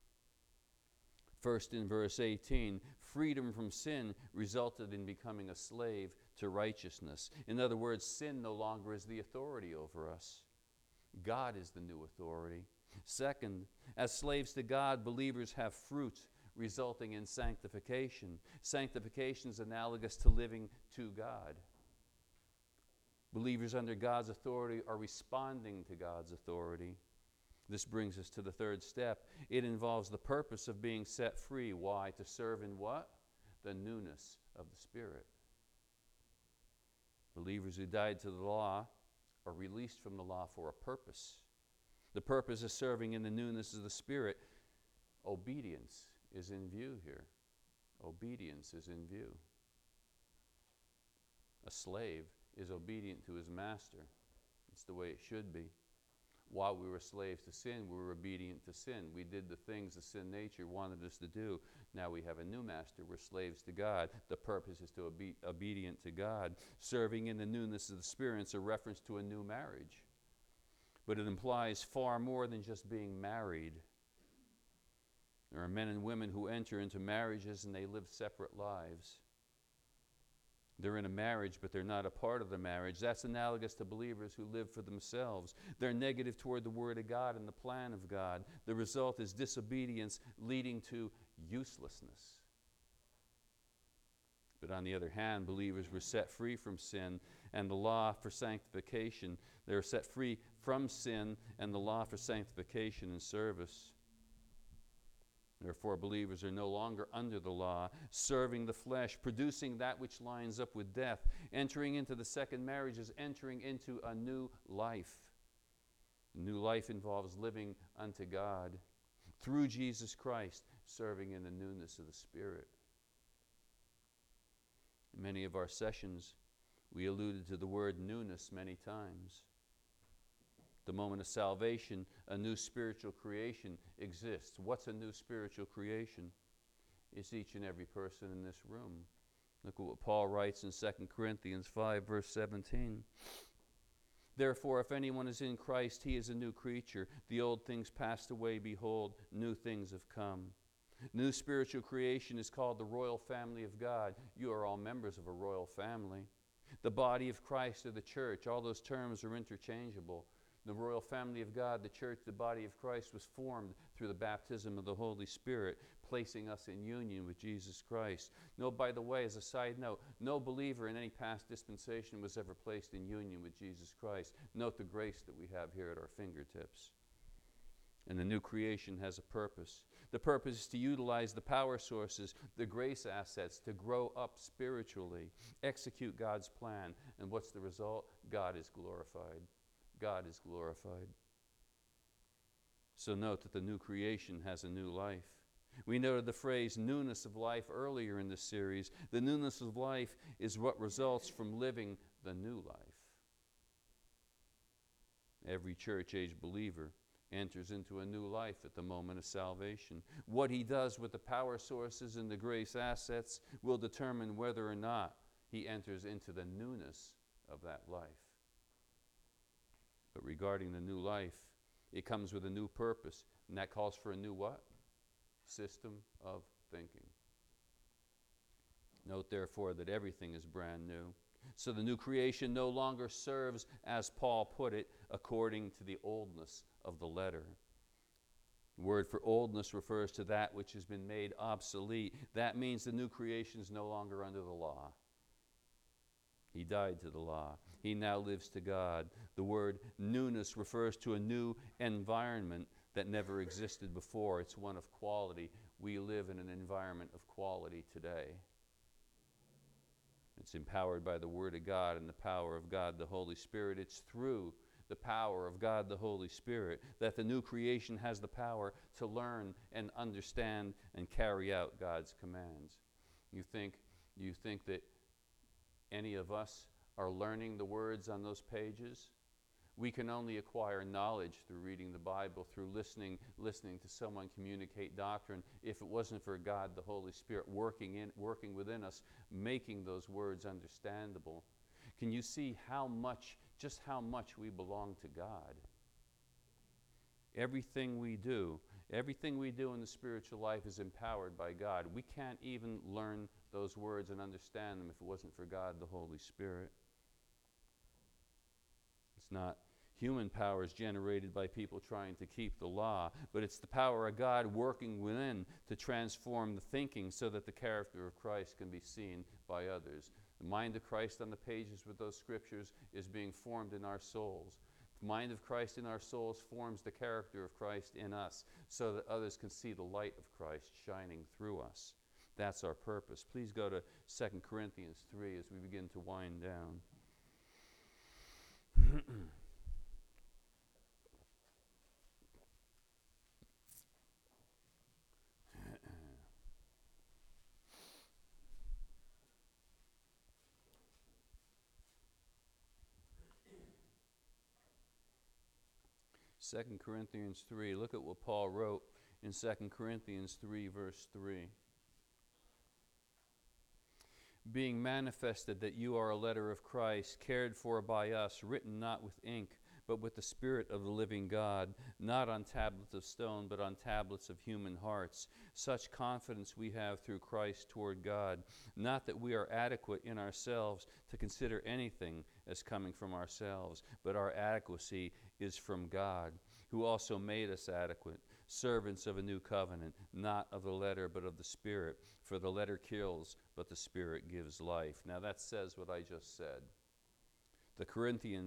First, in verse 18, freedom from sin resulted in becoming a slave to righteousness. In other words, sin no longer is the authority over us. God is the new authority. Second, as slaves to God, believers have fruit resulting in sanctification. Sanctification is analogous to living to God. Believers under God's authority are responding to God's authority. This brings us to the third step. It involves the purpose of being set free. Why? To serve in what? The newness of the Spirit. Believers who died to the law are released from the law for a purpose. The purpose is serving in the newness of the Spirit. Obedience is in view here. Obedience is in view. A slave is obedient to his master. It's the way it should be. While we were slaves to sin, we were obedient to sin. We did the things the sin nature wanted us to do. Now we have a new master. We're slaves to God. The purpose is to be obedient to God. Serving in the newness of the Spirit is a reference to a new marriage. But it implies far more than just being married. There are men and women who enter into marriages and they live separate lives. They're in a marriage, but they're not a part of the marriage. That's analogous to believers who live for themselves. They're negative toward the Word of God and the plan of God. The result is disobedience leading to uselessness. But on the other hand, believers were set free from sin and the law for sanctification. They were set free from sin and the law for sanctification and service. Therefore, believers are no longer under the law, serving the flesh, producing that which lines up with death. Entering into the second marriage is entering into a new life. A new life involves living unto God through Jesus Christ, serving in the newness of the Spirit. In many of our sessions, we alluded to the word newness many times. The moment of salvation, a new spiritual creation exists. What's a new spiritual creation? It's each and every person in this room. Look at what Paul writes in 2 Corinthians 5, verse 17. Therefore, if anyone is in Christ, he is a new creature. The old things passed away. Behold, new things have come. New spiritual creation is called the royal family of God. You are all members of a royal family. The body of Christ or the church, all those terms are interchangeable. The royal family of God, the church, the body of Christ, was formed through the baptism of the Holy Spirit, placing us in union with Jesus Christ. No, by the way, as a side note, no believer in any past dispensation was ever placed in union with Jesus Christ. Note the grace that we have here at our fingertips. And the new creation has a purpose. The purpose is to utilize the power sources, the grace assets, to grow up spiritually, execute God's plan. And what's the result? God is glorified. God is glorified. So note that the new creation has a new life. We noted the phrase newness of life earlier in this series. The newness of life is what results from living the new life. Every church-age believer enters into a new life at the moment of salvation. What he does with the power sources and the grace assets will determine whether or not he enters into the newness of that life. But regarding the new life, it comes with a new purpose, and that calls for a new what? System of thinking. Note, therefore, that everything is brand new. So the new creation no longer serves, as Paul put it, according to the oldness of the letter. The word for oldness refers to that which has been made obsolete. That means the new creation is no longer under the law. He died to the law. He now lives to God. The word newness refers to a new environment that never existed before. It's one of quality. We live in an environment of quality today. It's empowered by the Word of God and the power of God, the Holy Spirit. It's through the power of God, the Holy Spirit, that the new creation has the power to learn and understand and carry out God's commands. You think that any of us are learning the words on those pages? We can only acquire knowledge through reading the Bible, through listening to someone communicate doctrine. If it wasn't for God, the Holy Spirit working within us, making those words understandable. Can you see just how much we belong to God? Everything we do in the spiritual life is empowered by God. We can't even learn those words and understand them if it wasn't for God, the Holy Spirit. It's not human powers generated by people trying to keep the law, but it's the power of God working within to transform the thinking so that the character of Christ can be seen by others. The mind of Christ on the pages with those scriptures is being formed in our souls. The mind of Christ in our souls forms the character of Christ in us so that others can see the light of Christ shining through us. That's our purpose. Please go to 2 Corinthians 3 as we begin to wind down. 2 Corinthians 3. Look at what Paul wrote in 2 Corinthians 3, verse 3. Being manifested that you are a letter of Christ, cared for by us, written not with ink, but with the Spirit of the living God, not on tablets of stone, but on tablets of human hearts. Such confidence we have through Christ toward God, not that we are adequate in ourselves to consider anything as coming from ourselves, but our adequacy is from God, who also made us adequate, servants of a new covenant, not of the letter, but of the Spirit. For the letter kills, but the Spirit gives life. Now that says what I just said. The Corinthians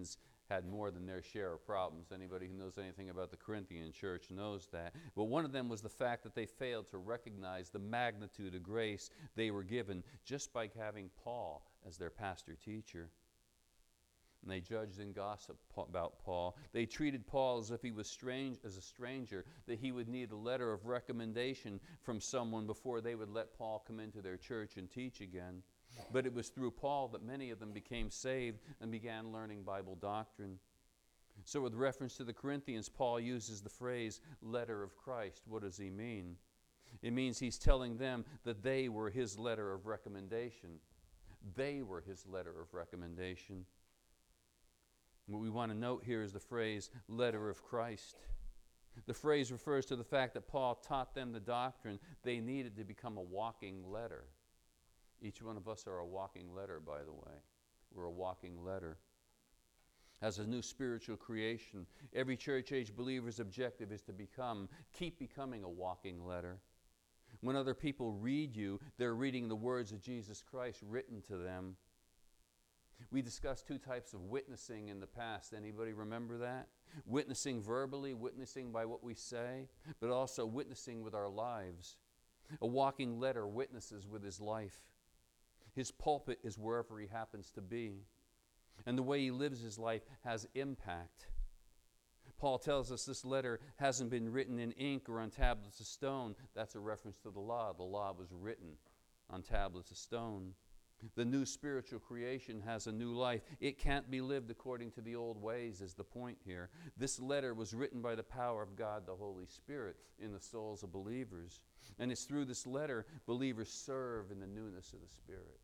had more than their share of problems. Anybody who knows anything about the Corinthian church knows that. But one of them was the fact that they failed to recognize the magnitude of grace they were given just by having Paul as their pastor teacher. And they judged and gossiped about Paul. They treated Paul as if he was a stranger, that he would need a letter of recommendation from someone before they would let Paul come into their church and teach again. But it was through Paul that many of them became saved and began learning Bible doctrine. So with reference to the Corinthians, Paul uses the phrase, letter of Christ. What does he mean? It means he's telling them that they were his letter of recommendation. They were his letter of recommendation. What we want to note here is the phrase, letter of Christ. The phrase refers to the fact that Paul taught them the doctrine they needed to become a walking letter. Each one of us are a walking letter, by the way. We're a walking letter. As a new spiritual creation, every church-age believer's objective is to keep becoming a walking letter. When other people read you, they're reading the words of Jesus Christ written to them. We discussed two types of witnessing in the past. Anybody remember that? Witnessing verbally, witnessing by what we say, but also witnessing with our lives. A walking letter witnesses with his life. His pulpit is wherever he happens to be. And the way he lives his life has impact. Paul tells us this letter hasn't been written in ink or on tablets of stone. That's a reference to the law. The law was written on tablets of stone. The new spiritual creation has a new life. It can't be lived according to the old ways is the point here. This letter was written by the power of God, the Holy Spirit, in the souls of believers. And it's through this letter believers serve in the newness of the Spirit.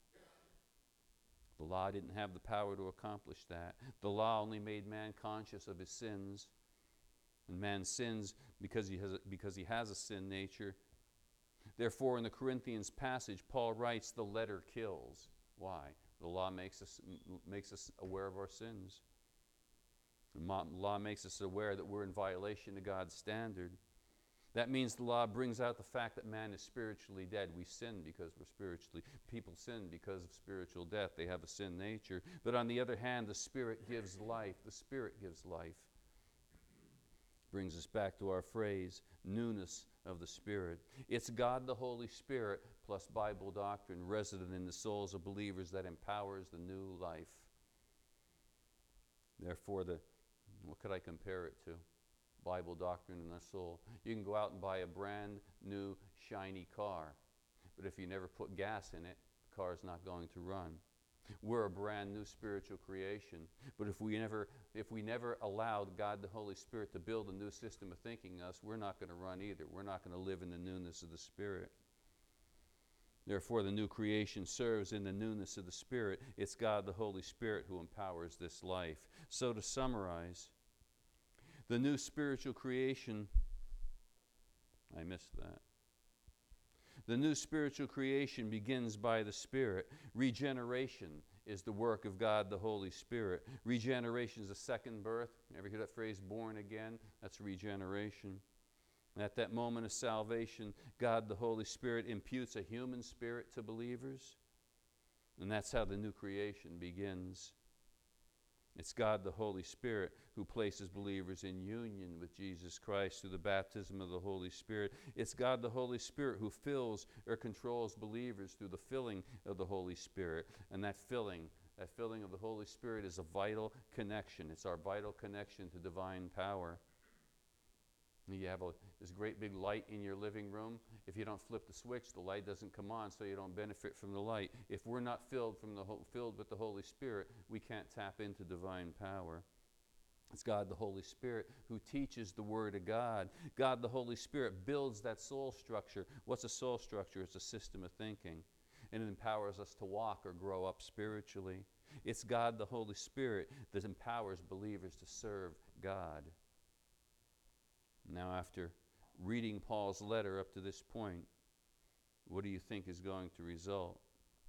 The law didn't have the power to accomplish that. The law only made man conscious of his sins. And man sins because he has a sin nature. Therefore, in the Corinthians passage, Paul writes, the letter kills. Why? The law makes us aware of our sins. The law makes us aware that we're in violation of God's standard. That means the law brings out the fact that man is spiritually dead. We sin because people sin because of spiritual death. They have a sin nature. But on the other hand, the Spirit gives life. The Spirit gives life. Brings us back to our phrase, newness of the Spirit. It's God the Holy Spirit plus Bible doctrine resident in the souls of believers that empowers the new life. Therefore, what could I compare it to? Bible doctrine in our soul. You can go out and buy a brand new shiny car, but if you never put gas in it, the car is not going to run. We're a brand new spiritual creation, but if we never allowed God the Holy Spirit to build a new system of thinking in us, we're not going to run either. We're not going to live in the newness of the Spirit. Therefore, the new creation serves in the newness of the Spirit. It's God the Holy Spirit who empowers this life. So to summarize, the new spiritual creation, I missed that. The new spiritual creation begins by the Spirit. Regeneration is the work of God, the Holy Spirit. Regeneration is a second birth. Ever hear that phrase, born again? That's regeneration. And at that moment of salvation, God, the Holy Spirit, imputes a human spirit to believers. And that's how the new creation begins. It's God, the Holy Spirit, who places believers in union with Jesus Christ through the baptism of the Holy Spirit. It's God, the Holy Spirit, who fills or controls believers through the filling of the Holy Spirit. And that filling of the Holy Spirit is a vital connection. It's our vital connection to divine power. You have this great big light in your living room. If you don't flip the switch, the light doesn't come on, so you don't benefit from the light. If we're not filled with the Holy Spirit, we can't tap into divine power. It's God the Holy Spirit who teaches the Word of God. God the Holy Spirit builds that soul structure. What's a soul structure? It's a system of thinking. And it empowers us to walk or grow up spiritually. It's God the Holy Spirit that empowers believers to serve God. Now, after reading Paul's letter up to this point, what do you think is going to result?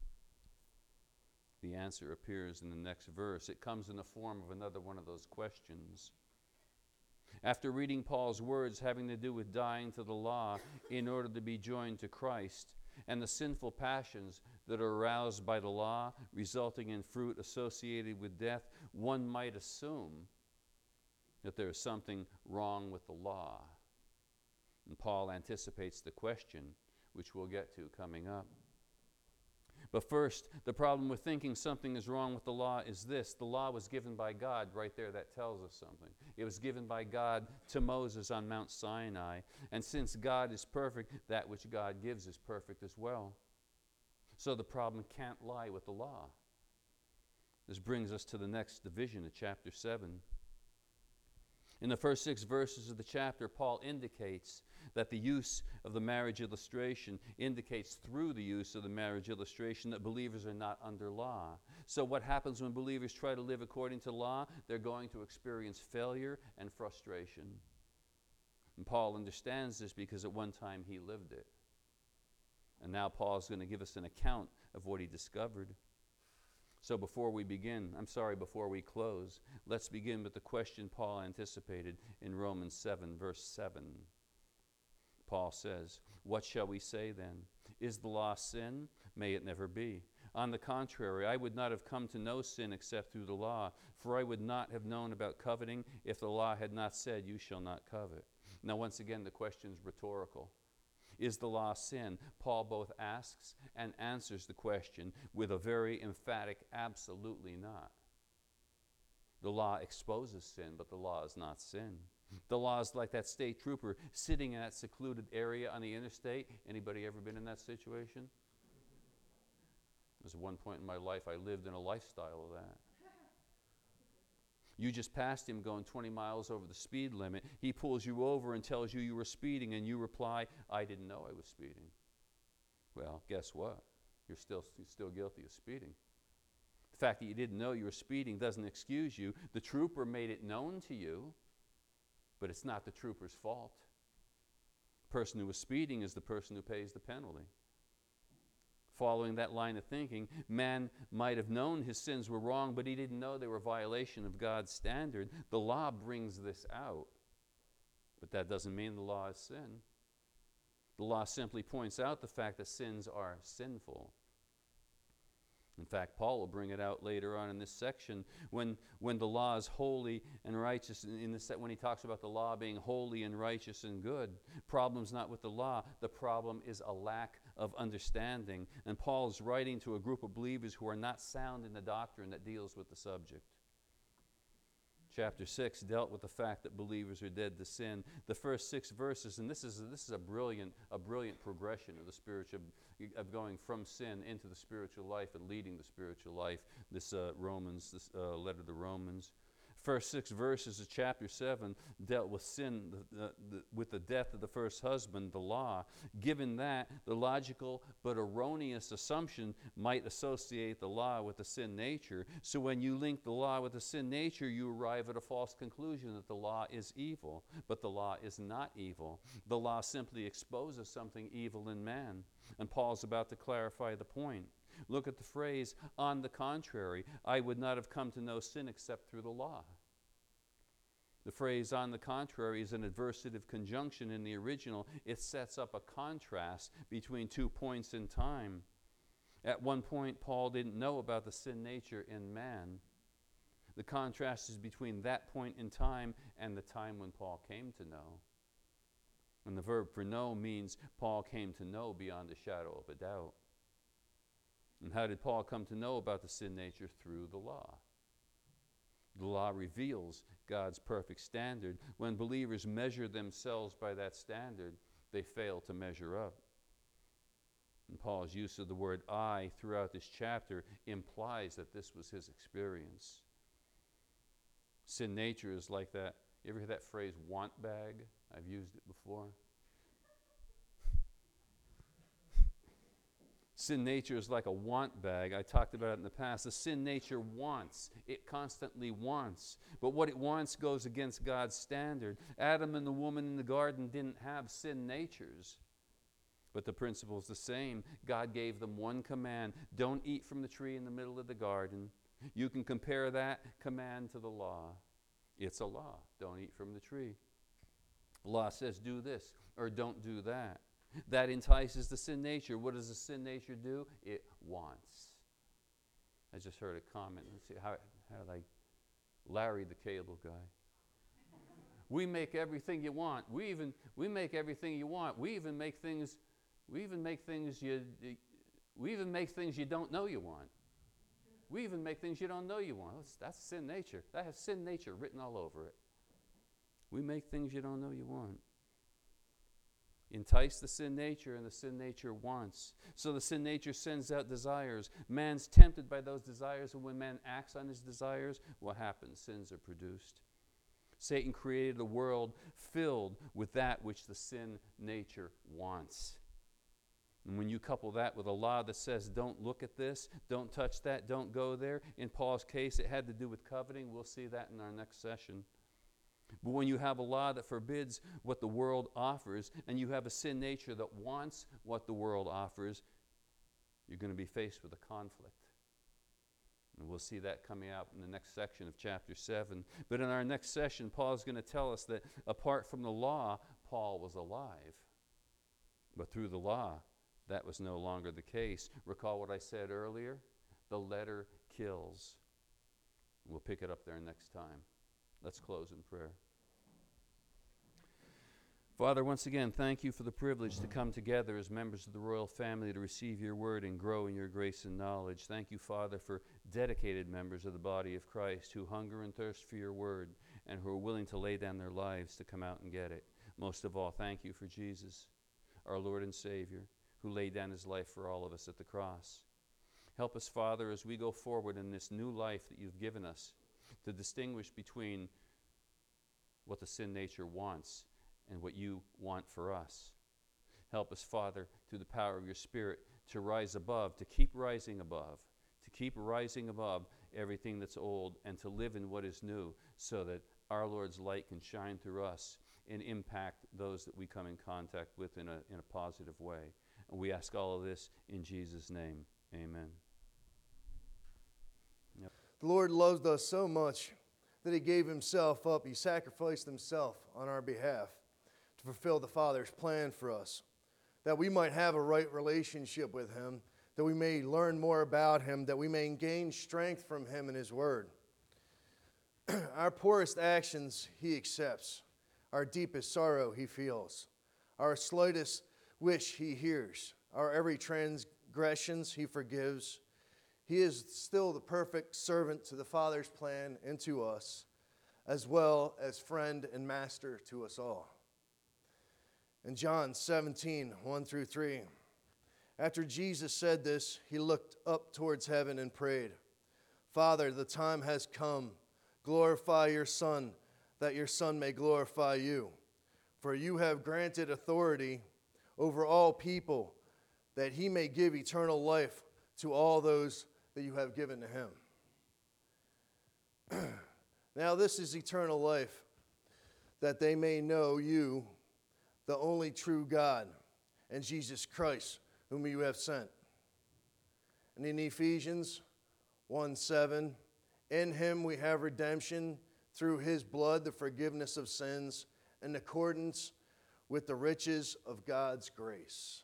The answer appears in the next verse. It comes in the form of another one of those questions. After reading Paul's words having to do with dying to the law in order to be joined to Christ, and the sinful passions that are aroused by the law, resulting in fruit associated with death, one might assume that there is something wrong with the law. And Paul anticipates the question, which we'll get to coming up. But first, the problem with thinking something is wrong with the law is this. The law was given by God. Right there, that tells us something. It was given by God to Moses on Mount Sinai. And since God is perfect, that which God gives is perfect as well. So the problem can't lie with the law. This brings us to the next division of chapter 7. In the first 6 verses of the chapter, Paul indicates that the use of the marriage illustration indicates through the use of the marriage illustration that believers are not under law. So what happens when believers try to live according to law? They're going to experience failure and frustration. And Paul understands this because at one time he lived it. And now Paul's going to give us an account of what he discovered. So before we close, let's begin with the question Paul anticipated in Romans 7, verse 7. Paul says, "What shall we say then? Is the law sin? May it never be. On the contrary, I would not have come to know sin except through the law, for I would not have known about coveting if the law had not said, 'You shall not covet.'" Now, once again, the question is rhetorical. Is the law sin? Paul both asks and answers the question with a very emphatic absolutely not. The law exposes sin, but the law is not sin. The law is like that state trooper sitting in that secluded area on the interstate. Anybody ever been in that situation? There's one point in my life I lived in a lifestyle of that. You just passed him going 20 miles over the speed limit. He pulls you over and tells you were speeding, and you reply, "I didn't know I was speeding." Well, guess what? You're still guilty of speeding. The fact that you didn't know you were speeding doesn't excuse you. The trooper made it known to you, but it's not the trooper's fault. The person who was speeding is the person who pays the penalty. Following that line of thinking, man might have known his sins were wrong, but he didn't know they were a violation of God's standard. The law brings this out, but that doesn't mean the law is sin. The law simply points out the fact that sins are sinful. In fact, Paul will bring it out later on in this section when the law is holy and righteous. When he talks about the law being holy and righteous and good, problem's not with the law. The problem is a lack of understanding. And Paul is writing to a group of believers who are not sound in the doctrine that deals with the subject. Chapter 6 dealt with the fact that believers are dead to sin. The first 6 verses, and this is a brilliant progression of the spiritual, of going from sin into the spiritual life and leading the spiritual life. This letter to Romans. First 6 verses of chapter 7 dealt with sin, with the death of the first husband, the law. Given that, the logical but erroneous assumption might associate the law with the sin nature. So when you link the law with the sin nature, you arrive at a false conclusion that the law is evil. But the law is not evil. The law simply exposes something evil in man. And Paul's about to clarify the point. Look at the phrase, "On the contrary, I would not have come to know sin except through the law." The phrase, "on the contrary," is an adversative conjunction in the original. It sets up a contrast between 2 points in time. At one point, Paul didn't know about the sin nature in man. The contrast is between that point in time and the time when Paul came to know. And the verb for know means Paul came to know beyond a shadow of a doubt. And how did Paul come to know about the sin nature? Through the law. The law reveals God's perfect standard. When believers measure themselves by that standard, they fail to measure up. And Paul's use of the word "I" throughout this chapter implies that this was his experience. Sin nature is like that. You ever hear that phrase, "want bag"? I've used it before. Sin nature is like a want bag. I talked about it in the past. The sin nature wants. It constantly wants. But what it wants goes against God's standard. Adam and the woman in the garden didn't have sin natures. But the principle is the same. God gave them one command. Don't eat from the tree in the middle of the garden. You can compare that command to the law. It's a law. Don't eat from the tree. The law says do this or don't do that. That entices the sin nature. What does the sin nature do? It wants. I just heard a comment. Let's see how like Larry the cable guy. We make everything you want. We make everything you want. We even make things you don't know you want. We even make things you don't know you want. That's sin nature. That has sin nature written all over it. We make things you don't know you want. Entice the sin nature, and the sin nature wants. So the sin nature sends out desires. Man's tempted by those desires, and when man acts on his desires, what happens? Sins are produced. Satan created a world filled with that which the sin nature wants. And when you couple that with a law that says, don't look at this, don't touch that, don't go there, in Paul's case, it had to do with coveting. We'll see that in our next session. But when you have a law that forbids what the world offers, and you have a sin nature that wants what the world offers, you're going to be faced with a conflict. And we'll see that coming out in the next section of chapter 7. But in our next session, Paul is going to tell us that apart from the law, Paul was alive. But through the law, that was no longer the case. Recall what I said earlier? The letter kills. We'll pick it up there next time. Let's close in prayer. Father, once again, thank you for the privilege to come together as members of the royal family to receive your word and grow in your grace and knowledge. Thank you, Father, for dedicated members of the body of Christ who hunger and thirst for your word and who are willing to lay down their lives to come out and get it. Most of all, thank you for Jesus, our Lord and Savior, who laid down his life for all of us at the cross. Help us, Father, as we go forward in this new life that you've given us, to distinguish between what the sin nature wants and what you want for us. Help us, Father, through the power of your Spirit, to rise above, to keep rising above everything that's old, and to live in what is new, so that our Lord's light can shine through us and impact those that we come in contact with in a positive way. And we ask all of this in Jesus' name. Amen. Yep. The Lord loved us so much that he gave himself up. He sacrificed himself on our behalf to fulfill the Father's plan for us, that we might have a right relationship with him, that we may learn more about him, that we may gain strength from him and his word. Our poorest actions he accepts. Our deepest sorrow he feels. Our slightest wish he hears. Our every transgressions he forgives. He is still the perfect servant to the Father's plan and to us, as well as friend and master to us all. In John 17, 1-3, after Jesus said this, he looked up towards heaven and prayed, Father, the time has come. Glorify your Son, that your Son may glorify you. For you have granted authority over all people, that he may give eternal life to all those that you have given to him. Now this is eternal life, that they may know you, the only true God, and Jesus Christ, whom you have sent. And in Ephesians 1:7, in him we have redemption through his blood, the forgiveness of sins, in accordance with the riches of God's grace.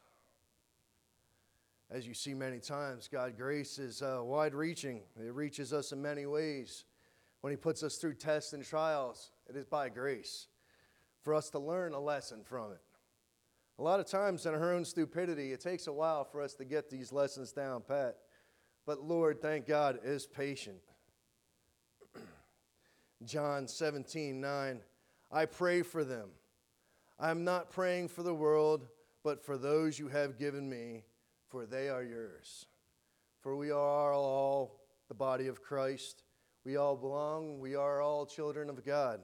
As you see many times, God's grace is wide-reaching. It reaches us in many ways. When he puts us through tests and trials, it is by grace for us to learn a lesson from it. A lot of times in our own stupidity, it takes a while for us to get these lessons down pat. But Lord, thank God, is patient. John 17:9, I pray for them. I am not praying for the world, but for those you have given me, for they are yours. For we are all the body of Christ. We all belong. We are all children of God.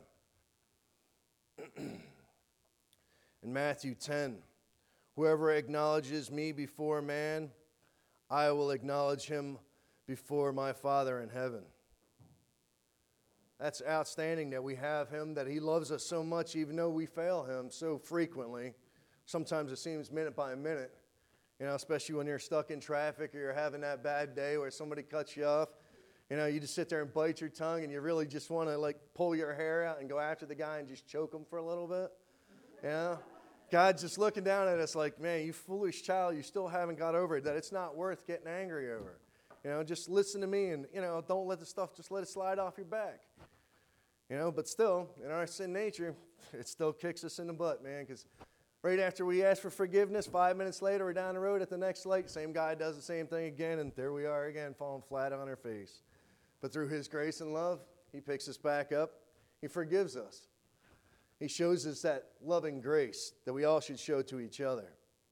In Matthew 10, whoever acknowledges me before man, I will acknowledge him before my Father in heaven. That's outstanding that we have him, that he loves us so much even though we fail him so frequently. Sometimes it seems minute by minute, especially when you're stuck in traffic or you're having that bad day where somebody cuts you off. You just sit there and bite your tongue and you really just want to pull your hair out and go after the guy and just choke him for a little bit. God's just looking down at us like, man, you foolish child, you still haven't got over it, that it's not worth getting angry over. Just listen to me and, don't let the stuff, just let it slide off your back. But still, in our sin nature, it still kicks us in the butt, man, because right after we ask for forgiveness, 5 minutes later, we're down the road at the next light, same guy does the same thing again, and there we are again, falling flat on our face. But through his grace and love, he picks us back up. He forgives us. He shows us that loving grace that we all should show to each other.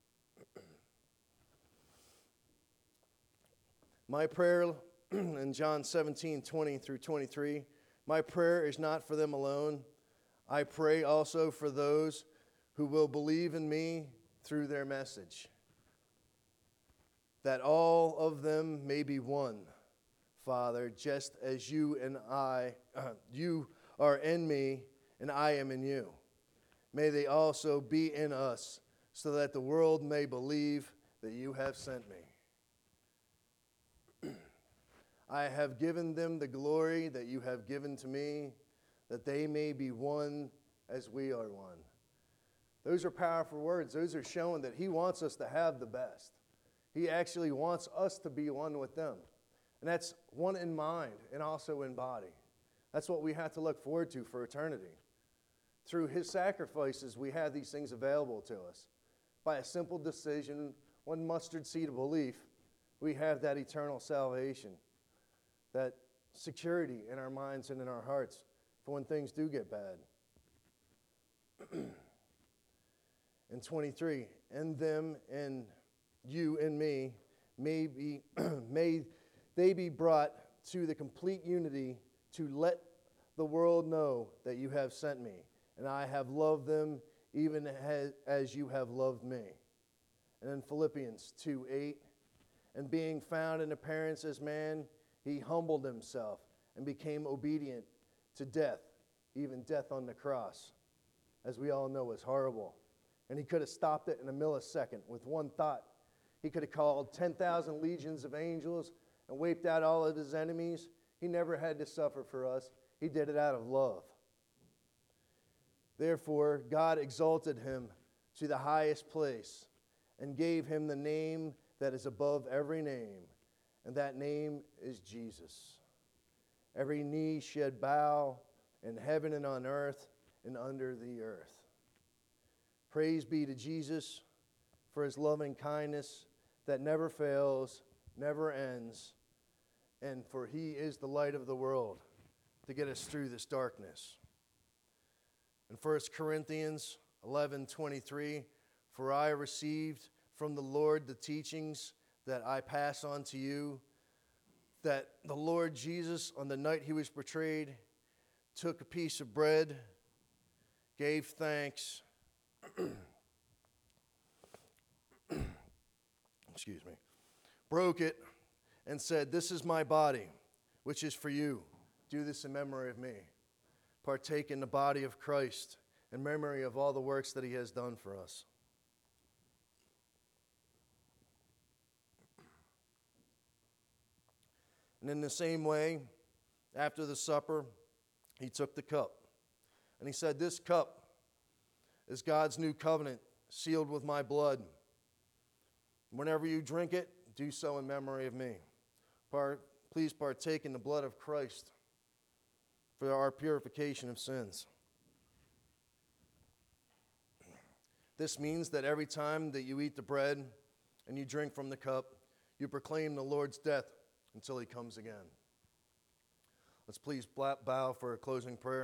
My prayer in John 17:20 through 23, my prayer is not for them alone. I pray also for those who will believe in me through their message, that all of them may be one, Father, just as you and you are in me and I am in you. May they also be in us, so that the world may believe that you have sent me. I have given them the glory that you have given to me, that they may be one as we are one. Those are powerful words. Those are showing that he wants us to have the best. He actually wants us to be one with them. And that's one in mind and also in body. That's what we have to look forward to for eternity. Through his sacrifices, we have these things available to us. By a simple decision, one mustard seed of belief, we have that eternal salvation, that security in our minds and in our hearts for when things do get bad. And 23, and them and you and me may they be brought to the complete unity to let the world know that you have sent me, and I have loved them even as you have loved me. And then Philippians 2:8, and being found in appearance as man, he humbled himself and became obedient to death, even death on the cross, as we all know is horrible. And he could have stopped it in a millisecond with one thought. He could have called 10,000 legions of angels and wiped out all of his enemies. He never had to suffer for us. He did it out of love. Therefore, God exalted him to the highest place and gave him the name that is above every name, and that name is Jesus. Every knee should bow in heaven and on earth and under the earth. Praise be to Jesus for his loving kindness that never fails, never ends, and for he is the light of the world to get us through this darkness. In 1 Corinthians 11:23, for I received from the Lord the teachings that I pass on to you, that the Lord Jesus, on the night he was betrayed, took a piece of bread, gave thanks, broke it, and said, "This is my body, which is for you. Do this in memory of me." Partake in the body of Christ in memory of all the works that he has done for us. And in the same way, after the supper, he took the cup. And he said, "This cup is God's new covenant, sealed with my blood. Whenever you drink it, do so in memory of me. Please partake in the blood of Christ for our purification of sins." This means that every time that you eat the bread and you drink from the cup, you proclaim the Lord's death until he comes again. Let's please bow for a closing prayer.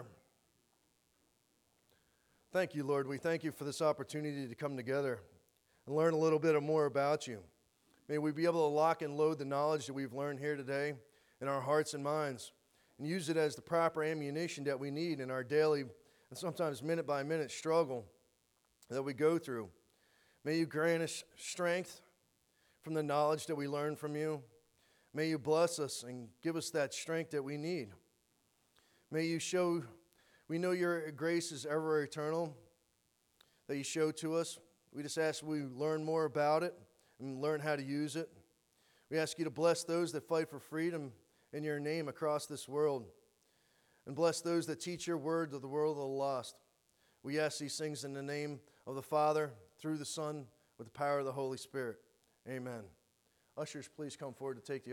Thank you, Lord. We thank you for this opportunity to come together and learn a little bit more about you. May we be able to lock and load the knowledge that we've learned here today in our hearts and minds and use it as the proper ammunition that we need in our daily and sometimes minute-by-minute struggle that we go through. May you grant us strength from the knowledge that we learn from you. May you bless us and give us that strength that we need. May you show, we know your grace is ever eternal, that you show to us. We just ask we learn more about it and learn how to use it. We ask you to bless those that fight for freedom in your name across this world, and bless those that teach your word to the world of the lost. We ask these things in the name of the Father, through the Son, with the power of the Holy Spirit. Amen. Ushers, please come forward to take the